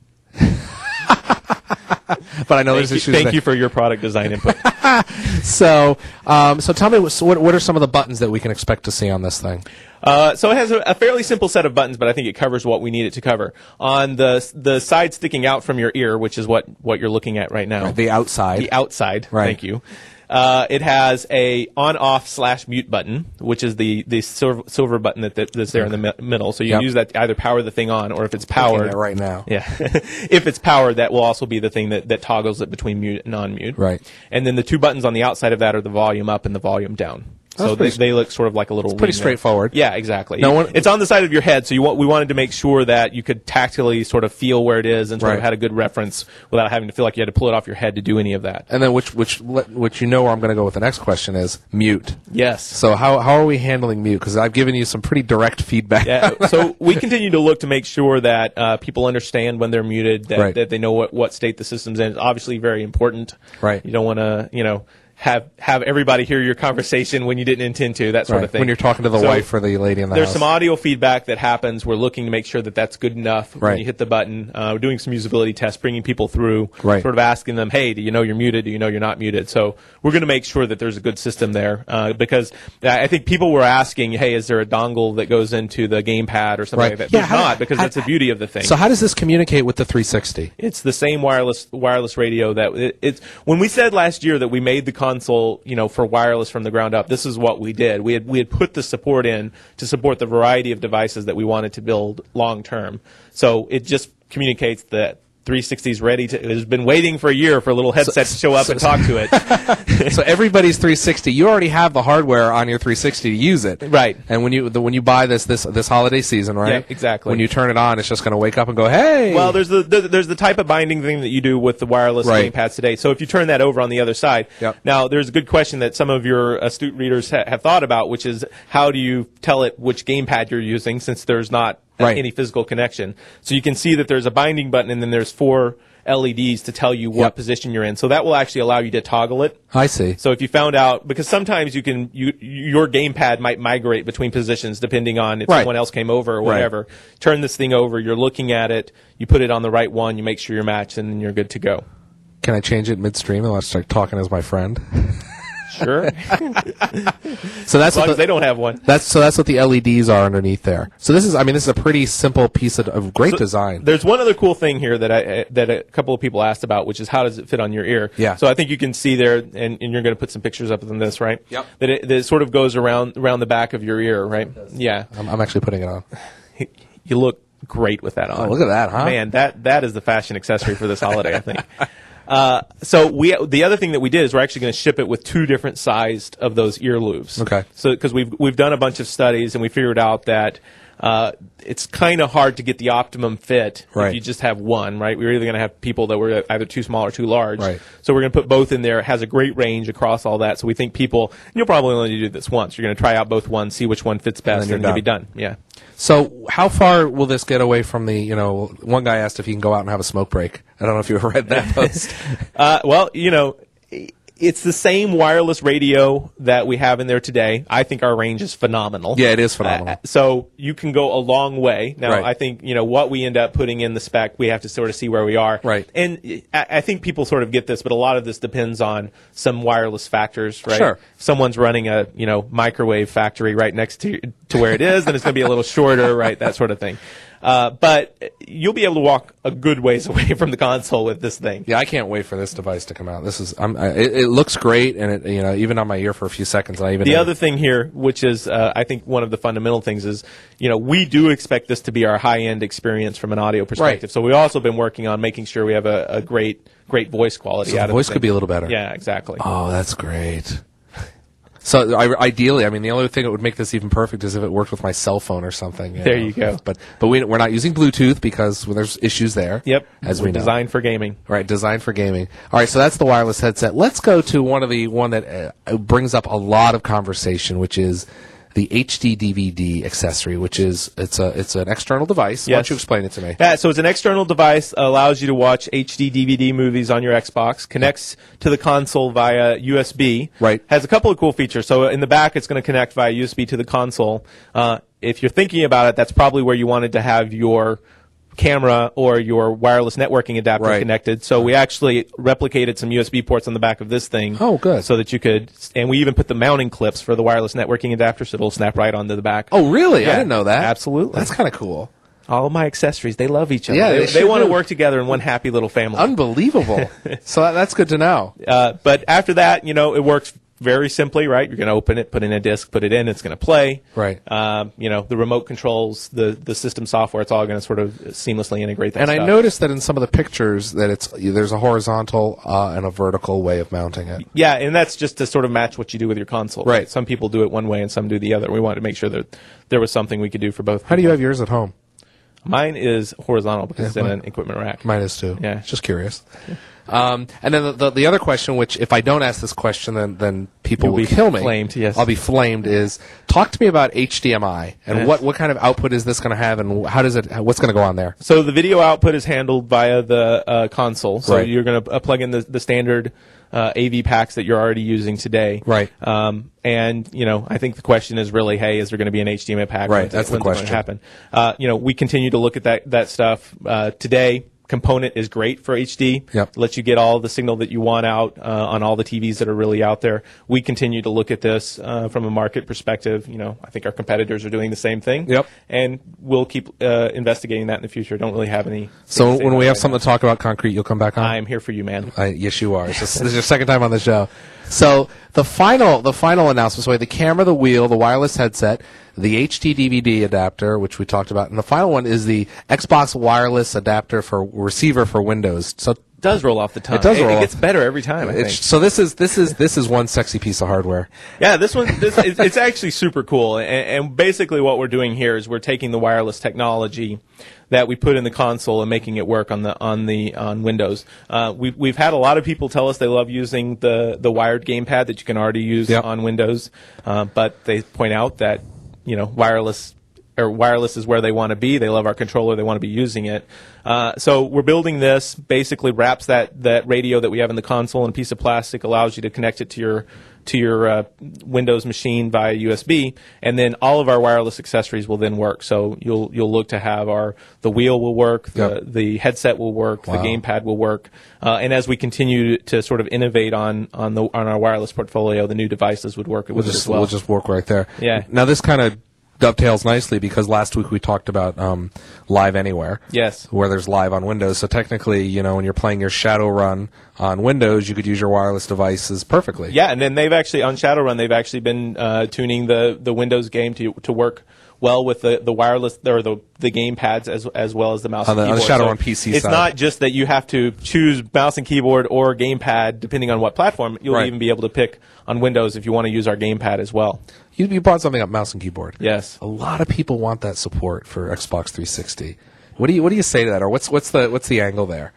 But I know there's issues. Thank you for your product design input. So tell me, what are some of the buttons that we can expect to see on this thing? So it has a fairly simple set of buttons, but I think it covers what we need it to cover. On the side sticking out from your ear, which is what you're looking at right now. The outside. The outside. Right. Thank you. It has a on/off/mute button, which is the silver button that's there in the middle. So you can Yep. use that to either power the thing on, or if it's Looking powered at it right now. Yeah. If it's powered, that will also be the thing that toggles it between mute and non-mute. Right. And then the 2 buttons on the outside of that are the volume up and the volume down. So they look sort of like a little pretty straightforward. Yeah, exactly. No one- It's on the side of your head, so we wanted to make sure that you could tactily sort of feel where it is and sort of Right. had a good reference without having to feel like you had to pull it off your head to do any of that. And then which you know where I'm going to go with the next question is mute. Yes. So how are we handling mute? Because I've given you some pretty direct feedback. Yeah, so we continue to look to make sure that people understand when they're muted, that, Right. that they know what state the system's in. It's obviously very important. Right. You don't want to, have everybody hear your conversation when you didn't intend to, that sort Right. of thing. When you're talking to the So wife or the lady in the there's house. some audio feedback that happens. We're looking to make sure that that's good enough when Right. you hit the button. We're doing some usability tests, bringing people through, Right. sort of asking them, hey, do you know you're muted? Do you know you're not muted? So we're going to make sure that there's a good system there because I think people were asking, hey, is there a dongle that goes into the gamepad or something Right. like that? Yeah, There's how- not, because how- that's the beauty of the thing. So how does this communicate with the 360? It's the same wireless radio that it's when we said last year that we made the console, for wireless from the ground up. This is what we did. We had put the support in to support the variety of devices that we wanted to build long term. So it just communicates that 360 is ready to. It's been waiting for a year for a little headset to show up and talk to it. So everybody's 360. You already have the hardware on your 360 to use it, Right. And when you buy this holiday season, right? Yeah, exactly. When you turn it on, it's just going to wake up and go, "Hey!" Well, there's the type of binding thing that you do with the wireless Right. gamepads today. So if you turn that over on the other side, Yep. now there's a good question that some of your astute readers have thought about, which is how do you tell it which gamepad you're using since there's not Right. any physical connection? So you can see that there's a binding button and then there's 4 LEDs to tell you what Yep. position you're in. So that will actually allow you to toggle it. I see. So if you found out, because sometimes your gamepad might migrate between positions depending on if Right. someone else came over or whatever. Turn this thing over, you're looking at it, you put it on the right one, you make sure you're matched, and then you're good to go. Can I change it midstream and let's start talking as my friend? Sure. As So that's long what as they don't have one. that's what the LEDs are underneath there. So this is a pretty simple piece of great design. There's one other cool thing here that a couple of people asked about, which is how does it fit on your ear? Yeah. So I think you can see there, and you're going to put some pictures up of this, right? Yep. That it sort of goes around the back of your ear, right? Yeah. I'm actually putting it on. You look great with that on. Oh, look at that, huh? Man, that is the fashion accessory for this holiday, I think. So the other thing that we did is we're actually going to ship it with 2 different sized of those ear loops. Okay. So because we've done a bunch of studies and we figured out that it's kind of hard to get the optimum fit Right. if you just have one, right? We're either going to have people that were either too small or too large. Right. So we're going to put both in there. It has a great range across all that. So we think people, and you'll probably only do this once. You're going to try out both ones, see which one fits best, you're and you'll be done. Yeah. So how far will this get away from the, one guy asked if he can go out and have a smoke break. I don't know if you ever read that post. Well, it's the same wireless radio that we have in there today. I think our range is phenomenal. Yeah, it is phenomenal. So you can go a long way. Now, Right. I think, what we end up putting in the spec, we have to sort of see where we are. Right. And I think people sort of get this, but a lot of this depends on some wireless factors, right? Sure. If someone's running a, microwave factory right next to where it is, then it's going to be a little shorter, right? That sort of thing. But you'll be able to walk a good ways away from the console with this thing. Yeah, I can't wait for this device to come out. This is, it looks great, and it, even on my ear for a few seconds. The other thing here, which is I think one of the fundamental things is, we do expect this to be our high-end experience from an audio perspective. Right. So we've also been working on making sure we have a great voice quality out of the voice the could be a little better. Yeah, exactly. Oh, that's great. So ideally, the only thing that would make this even perfect is if it worked with my cell phone or something. There you go. But we're not using Bluetooth because there's issues there. Yep. As We're we know. designed for gaming. Right, designed for gaming. All right, so that's the wireless headset. Let's go to one that brings up a lot of conversation, which is the HD DVD accessory, which is it's an external device. Why don't Yes. you explain it to me? Yeah, so it's an external device, allows you to watch HD DVD movies on your Xbox, connects to the console via USB. Right. Has a couple of cool features. So in the back, it's going to connect via USB to the console. If you're thinking about it, that's probably where you wanted to have your camera or your wireless networking adapter Right. connected. So we actually replicated some USB ports on the back of this thing. Oh, good. So that you could, and we even put the mounting clips for the wireless networking adapter, so it'll snap right onto the back. Oh, really? I Yeah, didn't know that. absolutely. That's kind of cool. All of my accessories, they love each other. Yeah, they they sure want to do. work together in one happy little family. Unbelievable. So that's good to know. But after that, it works very simply, right? You're going to open it, put in a disk, put it in, it's going to play. Right. The remote controls, the system software, it's all going to sort of seamlessly integrate that And stuff. I noticed that in some of the pictures that there's a horizontal and a vertical way of mounting it. Yeah, and that's just to sort of match what you do with your console. Right. Some people do it one way and some do the other. We wanted to make sure that there was something we could do for both. How do you have yours at home? Mine is horizontal because it's in an equipment rack. Mine is too. Yeah. Just curious. And then the other question, which if I don't ask this question, then people You'll will be kill me. flamed, yes. I'll be flamed. Is talk to me about HDMI and what kind of output is this going to have, and what's going to go on there? So the video output is handled via the console. So Right. you're going to plug in the standard AV packs that you're already using today. Right. And I think the question is really, hey, is there going to be an HDMI pack? Right, When's that's the it going to question. happen? We continue to look at that stuff today. Component is great for HD. Yep. Lets you get all the signal that you want out on all the TVs that are really out there. We continue to look at this from a market perspective. I think our competitors are doing the same thing. Yep. And we'll keep investigating that in the future. Don't really have any. So when we have something to talk about concrete, you'll come back on? I'm here for you, man. Yes, you are. This is your second time on the show. So the final announcements were the camera, the wheel, the wireless headset, the HD DVD adapter, which we talked about, and the final one is the Xbox wireless adapter for receiver for Windows. So It does roll off the tongue. It does roll It off. gets better every time. I think. so this is one sexy piece of hardware. Yeah, it's actually super cool. And basically what we're doing here is we're taking the wireless technology that we put in the console and making it work on Windows. We've had a lot of people tell us they love using the wired gamepad that you can already use Yep. on Windows, but they point out that wireless is where they want to be. They love our controller. They want to be using it. So we're building this. Basically, wraps that radio that we have in the console in a piece of plastic, allows you to connect it to your Windows machine via USB, and then all of our wireless accessories will then work. So you'll look to have the wheel will work, the headset will work, Wow. the gamepad will work, and as we continue to sort of innovate on our wireless portfolio, the new devices would work with it as well. We'll just work right there. Yeah. Now this kind of dovetails nicely because last week we talked about Live Anywhere. Yes. Where there's live on Windows. So technically, when you're playing your Shadowrun on Windows, you could use your wireless devices perfectly. Yeah, and then they've actually on Shadowrun they've actually been tuning the Windows game to work well with the wireless or the game pads as well as the mouse and On keyboard. the Shadowrun So PC it's side. not just that you have to choose mouse and keyboard or gamepad depending on what platform. You'll Right. even be able to pick on Windows if you want to use our gamepad as well. You brought something up, mouse and keyboard. Yes. A lot of people want that support for Xbox 360. What do you say to that, or what's the angle there?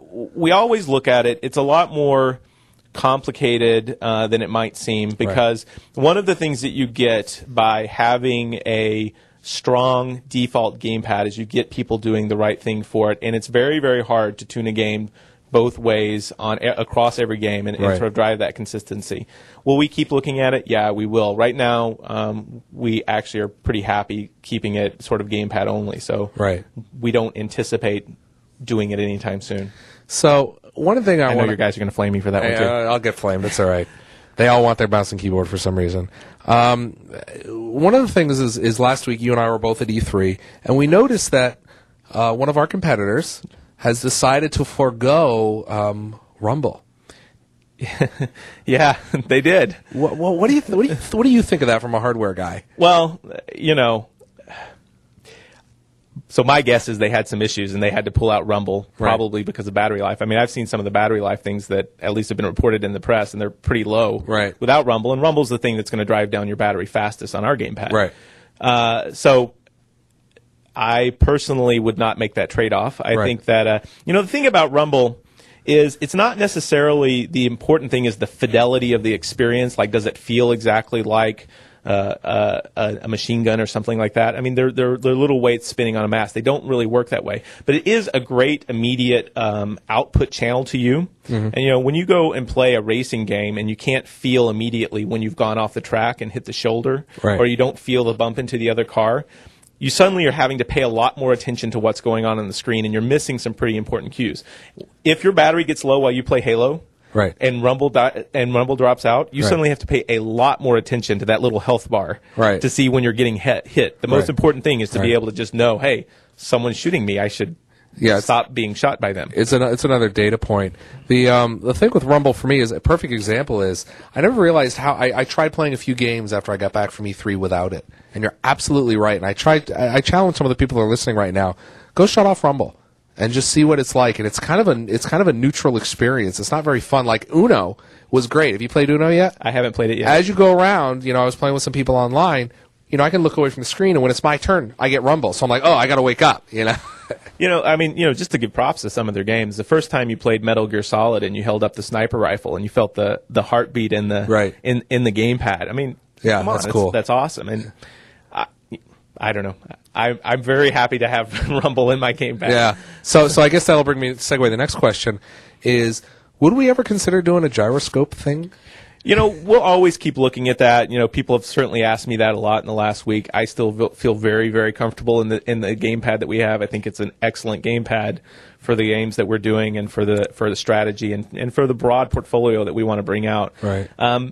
We always look at it. It's a lot more complicated than it might seem because one of the things that you get by having a strong default gamepad is you get people doing the right thing for it, and it's very, very hard to tune a game both ways across every game and sort of drive that consistency. Will we keep looking at it? Yeah, we will. Right now, we actually are pretty happy keeping it sort of gamepad only, so we don't anticipate doing it anytime soon. So one thing I know you guys are going to flame me for that one too. I'll get flamed. It's all right. They all want their mouse and keyboard for some reason. One of the things is last week you and I were both at E3, and we noticed that one of our competitors has decided to forego Rumble. Yeah, they did. What do you think of that from a hardware guy? Well, so my guess is they had some issues and they had to pull out Rumble probably because of battery life. I mean, I've seen some of the battery life things that at least have been reported in the press, and they're pretty low without Rumble. And Rumble's the thing that's going to drive down your battery fastest on our gamepad. Right. So I personally would not make that trade-off. I think that the thing about Rumble is it's not necessarily the important thing is the fidelity of the experience. Like, does it feel exactly like a machine gun or something like that? I mean, they're little weights spinning on a mast. They don't really work that way. But it is a great immediate output channel to you. Mm-hmm. And when you go and play a racing game and you can't feel immediately when you've gone off the track and hit the shoulder, or you don't feel the bump into the other car, you suddenly are having to pay a lot more attention to what's going on the screen, and you're missing some pretty important cues. If your battery gets low while you play Halo, and Rumble drops out, you suddenly have to pay a lot more attention to that little health bar to see when you're getting hit. The most important thing is to be able to just know, hey, someone's shooting me. I should stop being shot by them. It's another data point. The thing with Rumble for me is a perfect example is I never realized how I tried playing a few games after I got back from E3 without it. And you're absolutely right. And I challenge some of the people who are listening right now, go shut off Rumble and just see what it's like. And it's kind of a neutral experience. It's not very fun. Like Uno was great. Have you played Uno yet? I haven't played it yet. As you go around, I was playing with some people online. I can look away from the screen, and when it's my turn, I get Rumble. So I'm like, oh, I got to wake up. Just to give props to some of their games, the first time you played Metal Gear Solid and you held up the sniper rifle and you felt the heartbeat in the in the gamepad. I mean, yeah, come on, that's cool. That's awesome. And I don't know. I'm very happy to have Rumble in my gamepad. Yeah. So I guess that'll bring me segue. The next question is, would we ever consider doing a gyroscope thing? We'll always keep looking at that. People have certainly asked me that a lot in the last week. I still feel very, very comfortable in the gamepad that we have. I think it's an excellent gamepad for the games that we're doing and for the strategy and for the broad portfolio that we want to bring out. Right.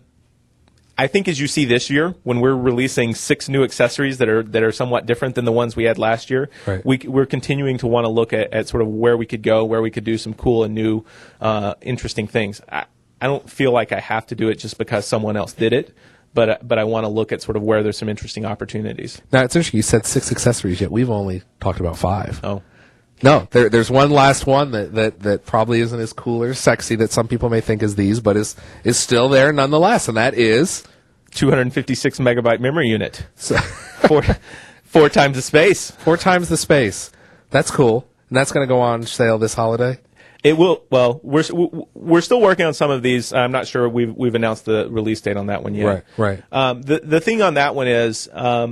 I think as you see this year, when we're releasing 6 new accessories that are somewhat different than the ones we had last year, right. we're continuing to want to look at sort of where we could go, where we could do some cool and new, interesting things. I don't feel like I have to do it just because someone else did it, but I want to look at sort of where there's some interesting opportunities. Now, it's interesting. You said 6 accessories, yet we've only talked about 5. Oh. No, there's one last one that probably isn't as cool or sexy that some people may think is these, but is still there nonetheless, and that is 256 megabyte memory unit. So four times the space. 4 times the space. That's cool. And that's going to go on sale this holiday? It will. Well, we're still working on some of these. I'm not sure we've announced the release date on that one yet. Right. The thing on that one is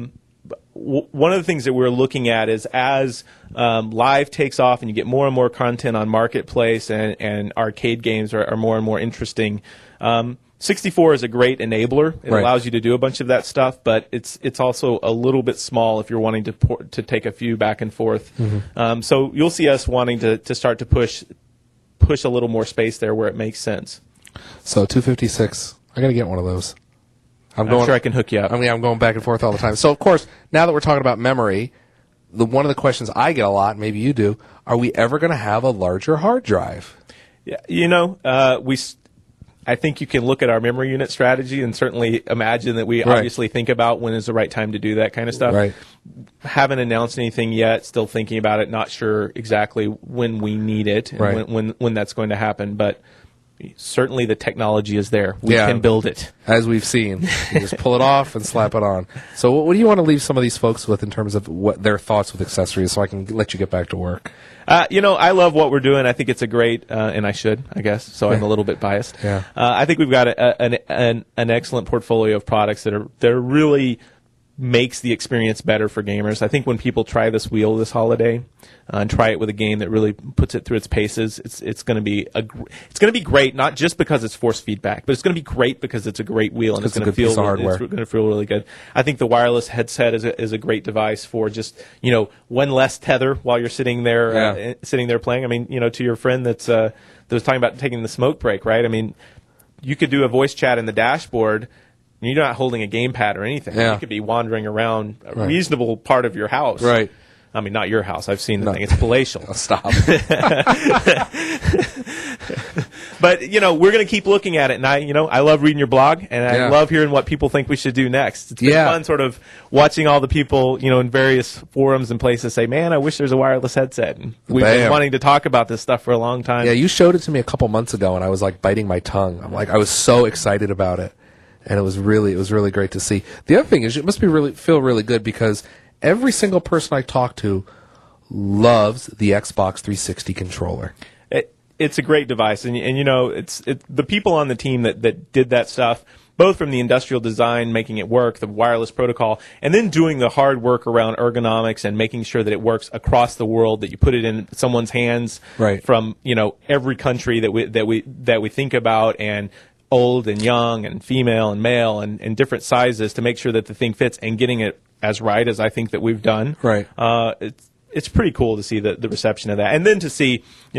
one of the things that we're looking at is as live takes off and you get more and more content on Marketplace and arcade games are more and more interesting. 64 is a great enabler. It allows you to do a bunch of that stuff, but it's also a little bit small if you're wanting to take a few back and forth. Mm-hmm. So you'll see us wanting to start to push a little more space there where it makes sense. So 256, I got to get one of those. I'm sure I can hook you up. I'm going back and forth all the time. So, of course, now that we're talking about memory, one of the questions I get a lot, maybe you do, are we ever going to have a larger hard drive? Yeah, I think you can look at our memory unit strategy and certainly imagine that we obviously think about when is the right time to do that kind of stuff. Right. Haven't announced anything yet, still thinking about it, not sure exactly when we need it and when that's going to happen, but certainly the technology is there. We can build it. As we've seen. You just pull it off and slap it on. So what do you want to leave some of these folks with in terms of what their thoughts with accessories so I can let you get back to work? I love what we're doing. I think it's a great, and I should, I guess, so I'm a little bit biased. Yeah. I think we've got an excellent portfolio of products that are really makes the experience better for gamers. I think when people try this wheel this holiday and try it with a game that really puts it through its paces, it's going to be great. Not just because it's force feedback, but it's going to be great because it's a great wheel and it's going to feel really good. I think the wireless headset is a great device for just one less tether while you're sitting there playing. I mean, to your friend that was talking about taking the smoke break, right? I mean, you could do a voice chat in the dashboard. You're not holding a gamepad or anything. Yeah. You could be wandering around a reasonable part of your house. Right. I mean, not your house. I've seen the thing. It's palatial. Stop. But, we're going to keep looking at it. And I love reading your blog, and I love hearing what people think we should do next. It's been fun sort of watching all the people, in various forums and places say, man, I wish there's a wireless headset. And we've been wanting to talk about this stuff for a long time. Yeah, you showed it to me a couple months ago, and I was like biting my tongue. I was so excited about it. And it was really great to see. The other thing is, it must feel really good because every single person I talk to loves the Xbox 360 controller. It's a great device, and it's the people on the team that did that stuff, both from the industrial design, making it work, the wireless protocol, and then doing the hard work around ergonomics and making sure that it works across the world, that you put it in someone's hands from every country that we think about, and old and young and female and male and different sizes to make sure that the thing fits and getting it as right as I think that we've done. Right. It's pretty cool to see the reception of that. And then to see,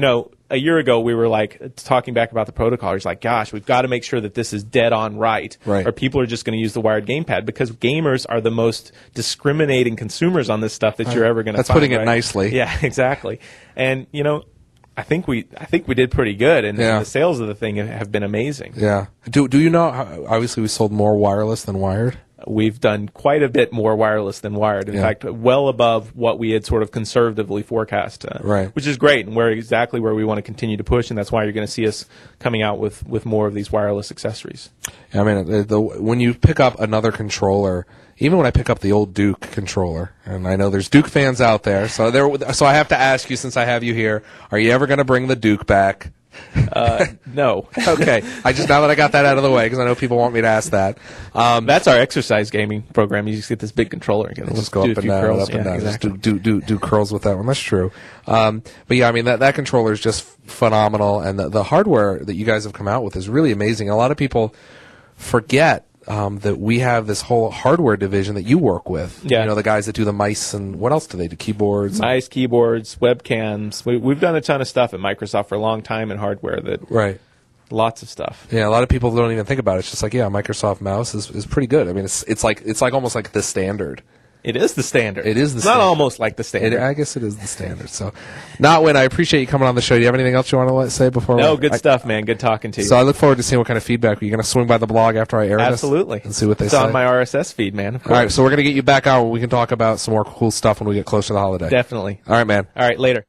a year ago we were like talking back about the protocol. It's like, gosh, we've got to make sure that this is dead on right, Right. or people are just going to use the wired gamepad, because gamers are the most discriminating consumers on this stuff that you're ever going to find. That's putting it right? nicely. Yeah, exactly. And I think we did pretty good, and Yeah. the sales of the thing have been amazing. Yeah. Do you know? Obviously, we sold more wireless than wired. We've done quite a bit more wireless than wired. In Yeah. fact, well above what we had sort of conservatively forecast, Right. which is great, and we're exactly where we want to continue to push, and that's why you're going to see us coming out with more of these wireless accessories. I mean, when you pick up another controller, even when I pick up the old Duke controller, and I know there's Duke fans out there, so I have to ask you, since I have you here, are you ever going to bring the Duke back? No. Okay, now that I got that out of the way, because I know people want me to ask that. That's our exercise gaming program. You just get this big controller and Just go do up a and few down, curls. up and Yeah, down. exactly. Just do curls with that one. That's true. But yeah, I mean that controller is just phenomenal, and the hardware that you guys have come out with is really amazing. A lot of people forget that we have this whole hardware division that you work with. Yeah. The guys that do the mice, and what else do they do? Keyboards. Mice, keyboards, webcams. We've done a ton of stuff at Microsoft for a long time in hardware. Right. Lots of stuff. Yeah, a lot of people don't even think about it. It's just like, yeah, Microsoft mouse is pretty good. I mean, it's like almost like the standard. It is the standard. It is the It's standard. not almost like the standard. I guess it is the standard. So, Notwin, I appreciate you coming on the show. Do you have anything else you want to say before? No, good stuff, man. Good talking to you. So I look forward to seeing what kind of feedback. Are you going to swing by the blog after I air this? Absolutely. And see what they it's say? on my RSS feed, man. Of All right, course. so we're going to get you back on. We can talk about some more cool stuff when we get closer to the holiday. Definitely. All right, man. All right, later.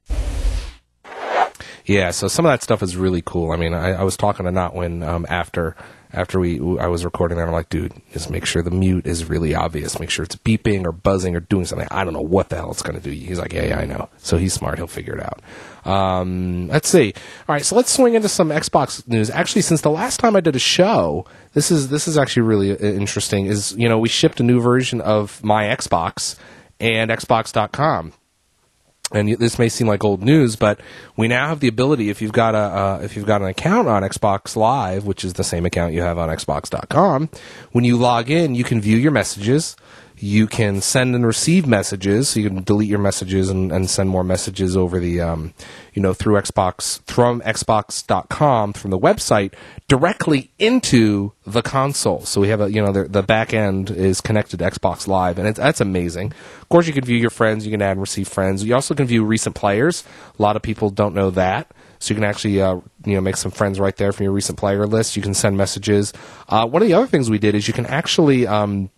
Yeah, so some of that stuff is really cool. I mean, I was talking to Notwin after I was recording that. I'm like, dude, just make sure the mute is really obvious. Make sure it's beeping or buzzing or doing something. I don't know what the hell it's going to do. He's like, yeah, I know. So he's smart. He'll figure it out. Let's see. All right, so let's swing into some Xbox news. Actually, since the last time I did a show, this is actually really interesting. We shipped a new version of My Xbox and Xbox.com. And this may seem like old news, but we now have the ability, if you've got an account on Xbox Live, which is the same account you have on Xbox.com, when you log in, you can view your messages. You can send and receive messages, so you can delete your messages and send more messages over the, through Xbox, from Xbox.com, from the website, directly into the console. So we have the back end is connected to Xbox Live, and that's amazing. Of course, you can view your friends, you can add and receive friends. You also can view recent players. A lot of people don't know that. So you can actually, make some friends right there from your recent player list. You can send messages. One of the other things we did is you can actually,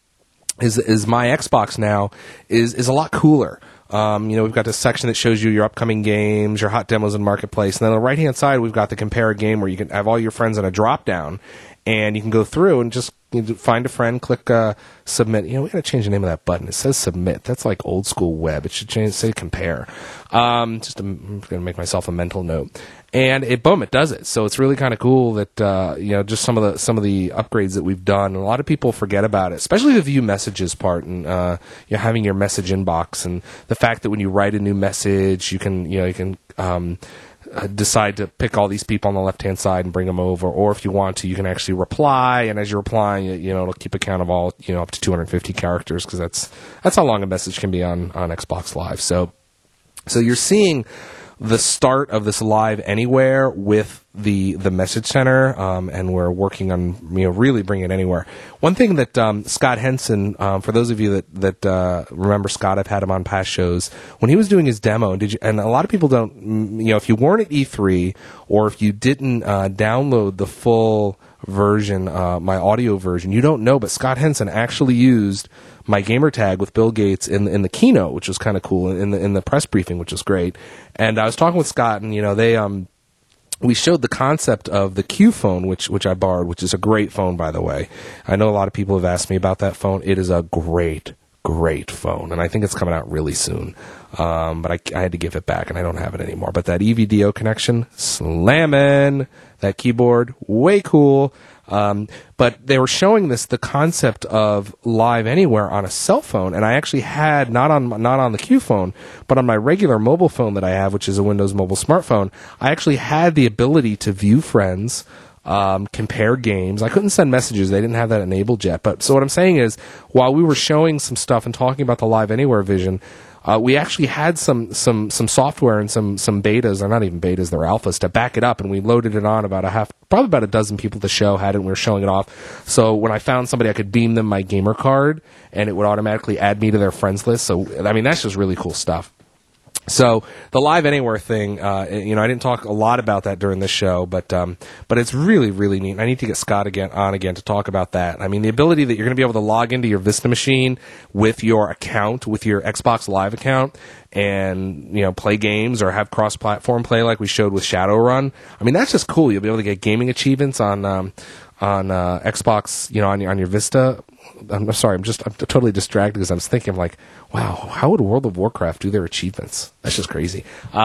is My Xbox now is a lot cooler. We've got this section that shows you your upcoming games, your hot demos in Marketplace, and then on the right-hand side, we've got the compare a game where you can have all your friends in a drop-down, and you can go through and just find a friend, click submit. We got to change the name of that button. It says submit. That's like old school web. It should say compare. I'm going to make myself a mental note. And it does it. So it's really kind of cool that just some of the upgrades that we've done. And a lot of people forget about it, especially the view messages part and having your message inbox, and the fact that when you write a new message, you can decide to pick all these people on the left hand side and bring them over, or if you want to, you can actually reply. And as you're replying, it'll keep a count of all up to 250 characters, because that's how long a message can be on Xbox Live. So you're seeing the start of this Live Anywhere with the message center, and we're working on really bringing it anywhere. One thing that Scott Henson, for those of you that remember Scott, I've had him on past shows, when he was doing his demo, and a lot of people don't, if you weren't at E3 or if you didn't download the full version, my audio version, you don't know, but Scott Henson actually used my gamer tag with Bill Gates in the keynote, which was kind of cool, in the press briefing, which was great. And I was talking with Scott, and we showed the concept of the Q phone, which I borrowed, which is a great phone, by the way. I know a lot of people have asked me about that phone. It is a great phone, and I think it's coming out really soon. But I had to give it back, and I don't have it anymore. But that EVDO connection, slamming. That keyboard, way cool. But they were showing the concept of Live Anywhere on a cell phone, and I actually had not on the Q phone, but on my regular mobile phone that I have, which is a Windows Mobile smartphone. I actually had the ability to view friends, compare games. I couldn't send messages; they didn't have that enabled yet. But so what I'm saying is, while we were showing some stuff and talking about the Live Anywhere vision, we actually had some software and some betas, or not even betas, they're alphas, to back it up, and we loaded it on probably about a dozen people at the show had it, and we were showing it off. So when I found somebody, I could beam them my gamer card, and it would automatically add me to their friends list. So, I mean, that's just really cool stuff. So the Live Anywhere thing, I didn't talk a lot about that during this show, but it's really, really neat. I need to get Scott on again to talk about that. I mean, the ability that you're going to be able to log into your Vista machine with your account, with your Xbox Live account, and play games or have cross-platform play like we showed with Shadowrun. I mean, that's just cool. You'll be able to get gaming achievements on Xbox, on your Vista. I'm sorry, I'm totally distracted because I'm thinking like, wow, how would World of Warcraft do their achievements? That's just crazy.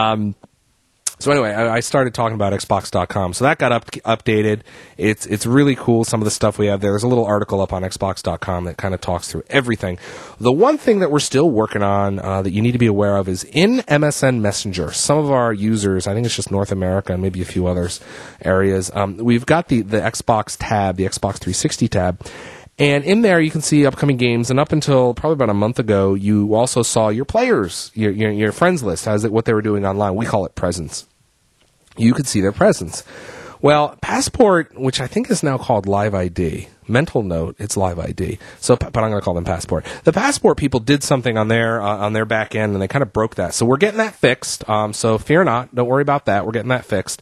So anyway, I started talking about Xbox.com. So that got updated. It's really cool, some of the stuff we have there. There's a little article up on Xbox.com that kind of talks through everything. The one thing that we're still working on that you need to be aware of is in MSN Messenger. Some of our users, I think it's just North America and maybe a few others areas, we've got the Xbox tab, the Xbox 360 tab. And in there, you can see upcoming games. And up until probably about a month ago, you also saw your players, your friends list, what they were doing online. We call it presence. You could see their presence. Well, Passport, which I think is now called Live ID, mental note, it's Live ID. So, but I'm going to call them Passport. The Passport people did something on their back end, and they kind of broke that. So we're getting that fixed. So fear not, don't worry about that. We're getting that fixed.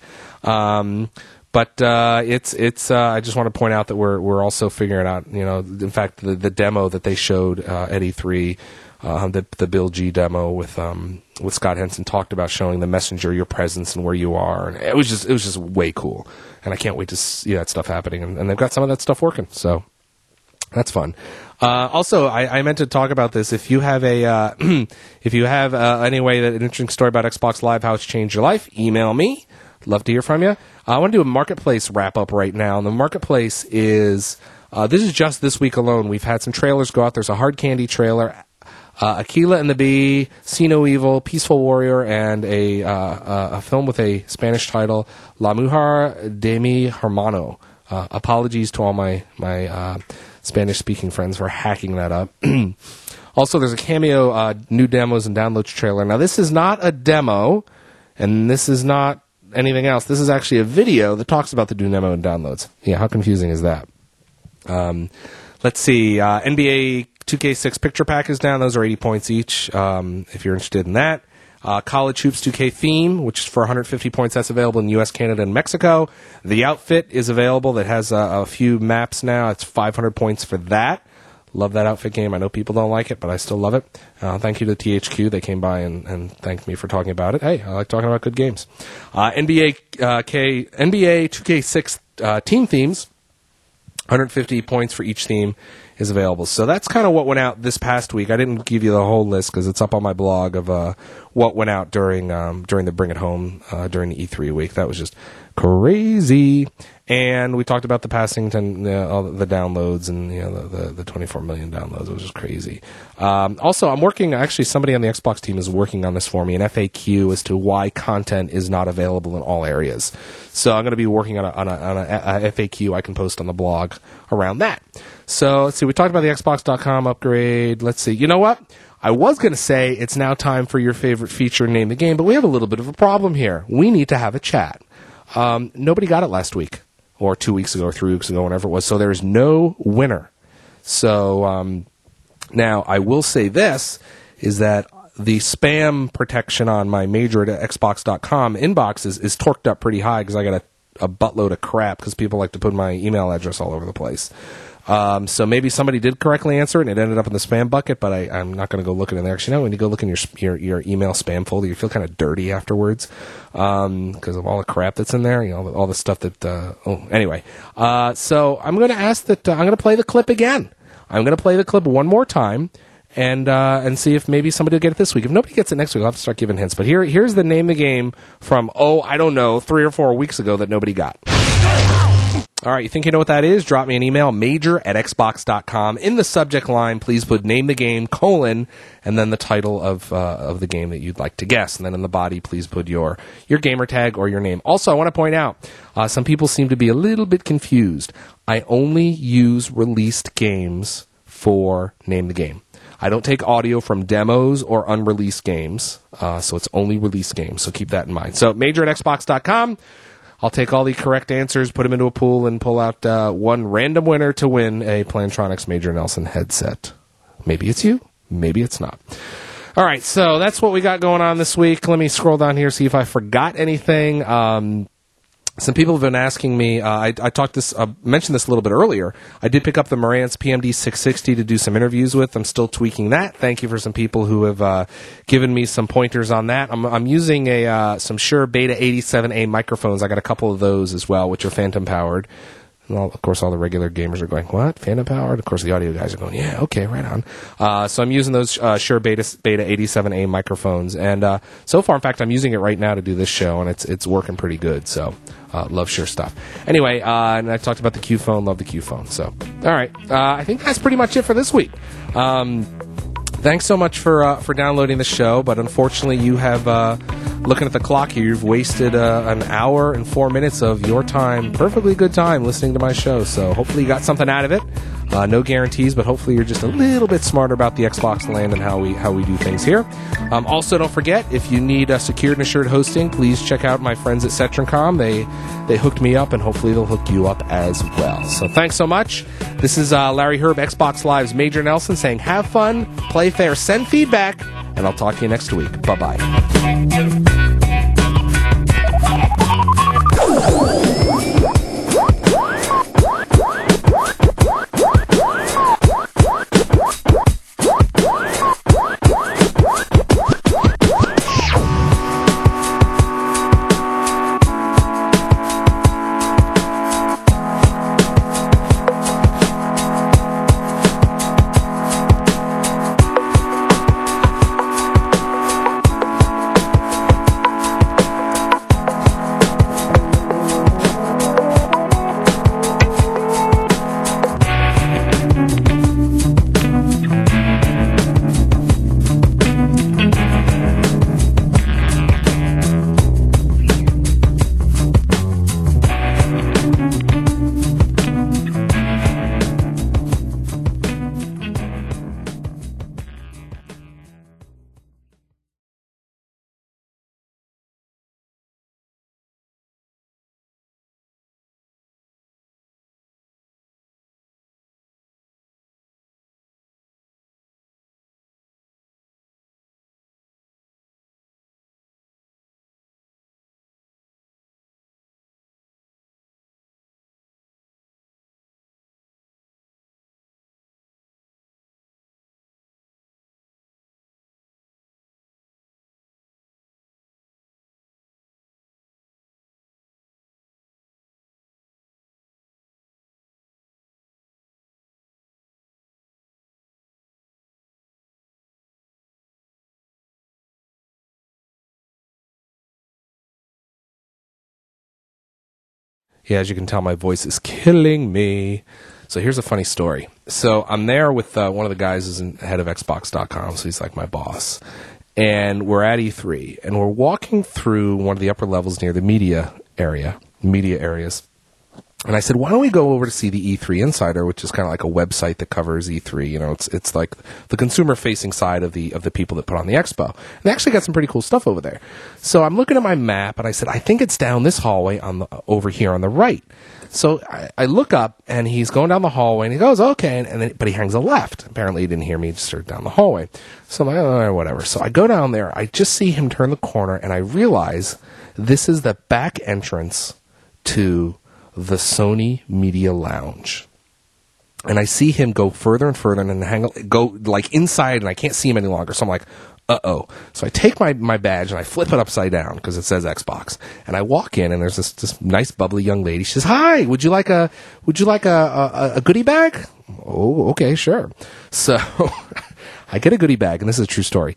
But it's I just want to point out that we're also figuring out, in fact, the demo that they showed at E3, the Bill G demo with Scott Henson talked about showing the Messenger your presence and where you are, and it was just way cool, and I can't wait to see that stuff happening, and they've got some of that stuff working, so that's fun. Also, I meant to talk about this. If you have an interesting story about Xbox Live, how it's changed your life, email me. Love to hear from you. I want to do a Marketplace wrap-up right now. And the Marketplace is, this is just this week alone. We've had some trailers go out. There's a Hard Candy trailer, Aquila and the Bee, See No Evil, Peaceful Warrior, and a film with a Spanish title, La Mujer de mi Hermano. Apologies to all my Spanish-speaking friends for hacking that up. Also, there's a cameo new demos and downloads trailer. Now, this is not a demo, and this is not anything else. This is actually a video that talks about the new demo and downloads. Yeah, how confusing is that? Let's see. NBA 2K6 Picture Pack is down. Those are 80 points each, if you're interested in that. College Hoops 2K Theme, which is for 150 points. That's available in U.S., Canada, and Mexico. The Outfit is available. That has a few maps now. It's 500 points for that. Love that Outfit game. I know people don't like it, but I still love it. Thank you to THQ. They came by and thanked me for talking about it. Hey, I like talking about good games. NBA 2K6 team themes, 150 points for each theme is available. So that's kind of what went out this past week. I didn't give you the whole list because it's up on my blog of what went out during the Bring It Home during the E3 week. That was just crazy. And we talked about the Passington, all the downloads, and the 24 million downloads. It was just crazy. Also, I'm working. Actually, somebody on the Xbox team is working on this for me, an FAQ as to why content is not available in all areas. So I'm going to be working on a FAQ I can post on the blog around that. So let's see. We talked about the Xbox.com upgrade. Let's see. You know what? I was going to say it's now time for your favorite feature, Name the Game, but we have a little bit of a problem here. We need to have a chat. Nobody got it last week, or 2 weeks ago, or 3 weeks ago, whenever it was. So there's no winner. So now I will say this, is that the spam protection on my major at Xbox.com inbox is torqued up pretty high because I got a buttload of crap because people like to put my email address all over the place. So maybe somebody did correctly answer it and it ended up in the spam bucket, but I'm not going to go look in there. Actually, no, when you go look in your email spam folder, you feel kind of dirty afterwards because of all the crap that's in there, all the stuff that. Anyway, so I'm going to ask that I'm going to play the clip again. I'm going to play the clip one more time and see if maybe somebody will get it this week. If nobody gets it next week, I'll have to start giving hints. But here's the Name the Game from I don't know, 3 or 4 weeks ago that nobody got. All right, you think you know what that is? Drop me an email, major@xbox.com. In the subject line, please put Name the Game, : and then the title of the game that you'd like to guess. And then in the body, please put your gamer tag or your name. Also, I want to point out, some people seem to be a little bit confused. I only use released games for Name the Game. I don't take audio from demos or unreleased games, so it's only released games, so keep that in mind. So major at xbox.com. I'll take all the correct answers, put them into a pool, and pull out one random winner to win a Plantronics Major Nelson headset. Maybe it's you, maybe it's not. All right, so that's what we got going on this week. Let me scroll down here, see if I forgot anything. Some people have been asking me, I mentioned this a little bit earlier. I did pick up the Marantz PMD 660 to do some interviews with. I'm still tweaking that. Thank you for some people who have given me some pointers on that. I'm using some Shure Beta 87A microphones. I got a couple of those as well, which are phantom powered. And of course, all the regular gamers are going, what? Phantom powered? Of course, the audio guys are going, yeah, okay, right on. So I'm using those Shure Beta 87A microphones. And so far, in fact, I'm using it right now to do this show, and it's working pretty good. So love Shure stuff. Anyway, and I talked about the Q phone. Love the Q phone. So, all right. I think that's pretty much it for this week. Thanks so much for downloading the show, but unfortunately you have, looking at the clock here, you've wasted an hour and 4 minutes of your time, perfectly good time, listening to my show, so hopefully you got something out of it. No guarantees, but hopefully you're just a little bit smarter about the Xbox land and how we do things here. Also, don't forget, if you need secured and assured hosting, please check out my friends at CetronCom. They hooked me up, and hopefully they'll hook you up as well. So thanks so much. This is Larry Herb, Xbox Live's Major Nelson, saying have fun, play fair, send feedback, and I'll talk to you next week. Bye-bye. Yeah, as you can tell, my voice is killing me. So here's a funny story. So I'm there with one of the guys who's head of Xbox.com, so he's like my boss. And we're at E3, and we're walking through one of the upper levels near the media areas. And I said, why don't we go over to see the E3 Insider, which is kind of like a website that covers E3. You know, it's like the consumer-facing side of the people that put on the expo. And they actually got some pretty cool stuff over there. So I'm looking at my map, and I said, I think it's down this hallway over here on the right. So I look up, and he's going down the hallway, and he goes, okay, but he hangs a left. Apparently he didn't hear me, he just started down the hallway. So I'm like, oh, whatever. So I go down there, I just see him turn the corner, and I realize this is the back entrance to the Sony Media Lounge. And I see him go further and further and go like inside, and I can't see him any longer. So I'm like, uh-oh. So I take my badge and I flip it upside down because it says Xbox. And I walk in, and there's this nice bubbly young lady. She says, "Hi, would you like a goodie bag?" Oh, okay, sure. So I get a goodie bag, and this is a true story.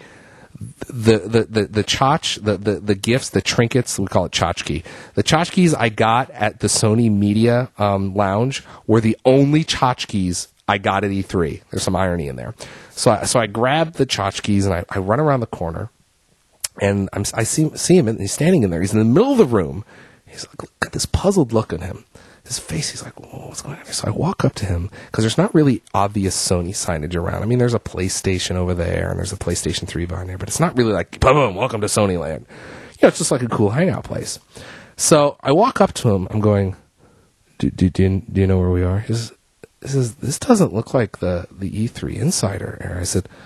The gifts, the trinkets, we call it tchotchke. The tchotchkes I got at the Sony Media Lounge were the only tchotchkes I got at E3. There's some irony in there. So I grab the tchotchkes, and I run around the corner, and I see him, and he's standing in there. He's in the middle of the room. He's like, got this puzzled look at him. his face, he's like, whoa, what's going on here? So I walk up to him, because there's not really obvious Sony signage around. I mean, there's a PlayStation over there, and there's a PlayStation 3 behind there, but it's not really like, boom, welcome to Sony Land. You know, it's just like a cool hangout place. So I walk up to him, I'm going, do you know where we are? This doesn't look like the E3 Insider era. I said,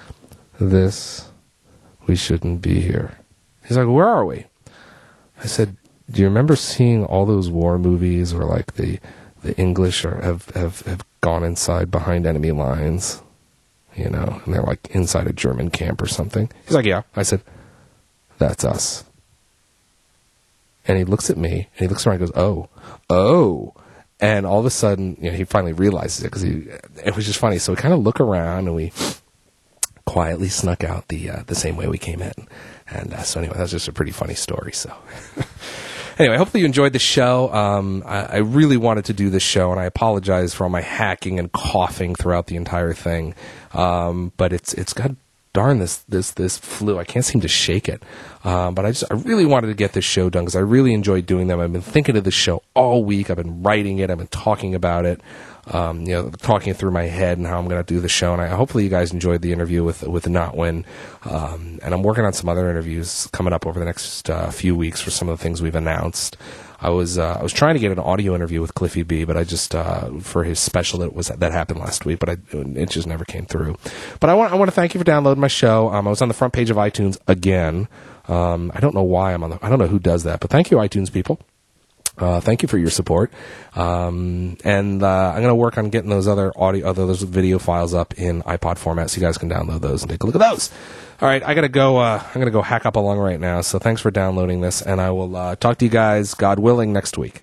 we shouldn't be here. He's like, where are we? I said, do you remember seeing all those war movies where like the English have gone inside behind enemy lines, you know, and they're like inside a German camp or something? He's like, yeah. I said, that's us. And he looks at me and he looks around and goes, oh. And all of a sudden, you know, he finally realizes it, because it was just funny. So we kind of look around and we quietly snuck out the same way we came in. And so anyway, that's just a pretty funny story. So anyway, hopefully you enjoyed the show. I really wanted to do this show, and I apologize for all my hacking and coughing throughout the entire thing. But it's god darn this flu. I can't seem to shake it. But I really wanted to get this show done, because I really enjoyed doing them. I've been thinking of this show all week. I've been writing it. I've been talking about it. You know, talking it through my head and how I'm going to do the show. And hopefully you guys enjoyed the interview with Notwin. And I'm working on some other interviews coming up over the next few weeks for some of the things we've announced. I was trying to get an audio interview with Cliffy B, but I just for his special that happened last week, but it just never came through. But I want to thank you for downloading my show. I was on the front page of iTunes again. I don't know why I don't know who does that, but thank you, iTunes people. Thank you for your support. And I'm going to work on getting those those video files up in iPod format, so you guys can download those and take a look at those. All right, I got to go. I'm going to go hack up along right now. So thanks for downloading this, and I will talk to you guys, God willing, next week.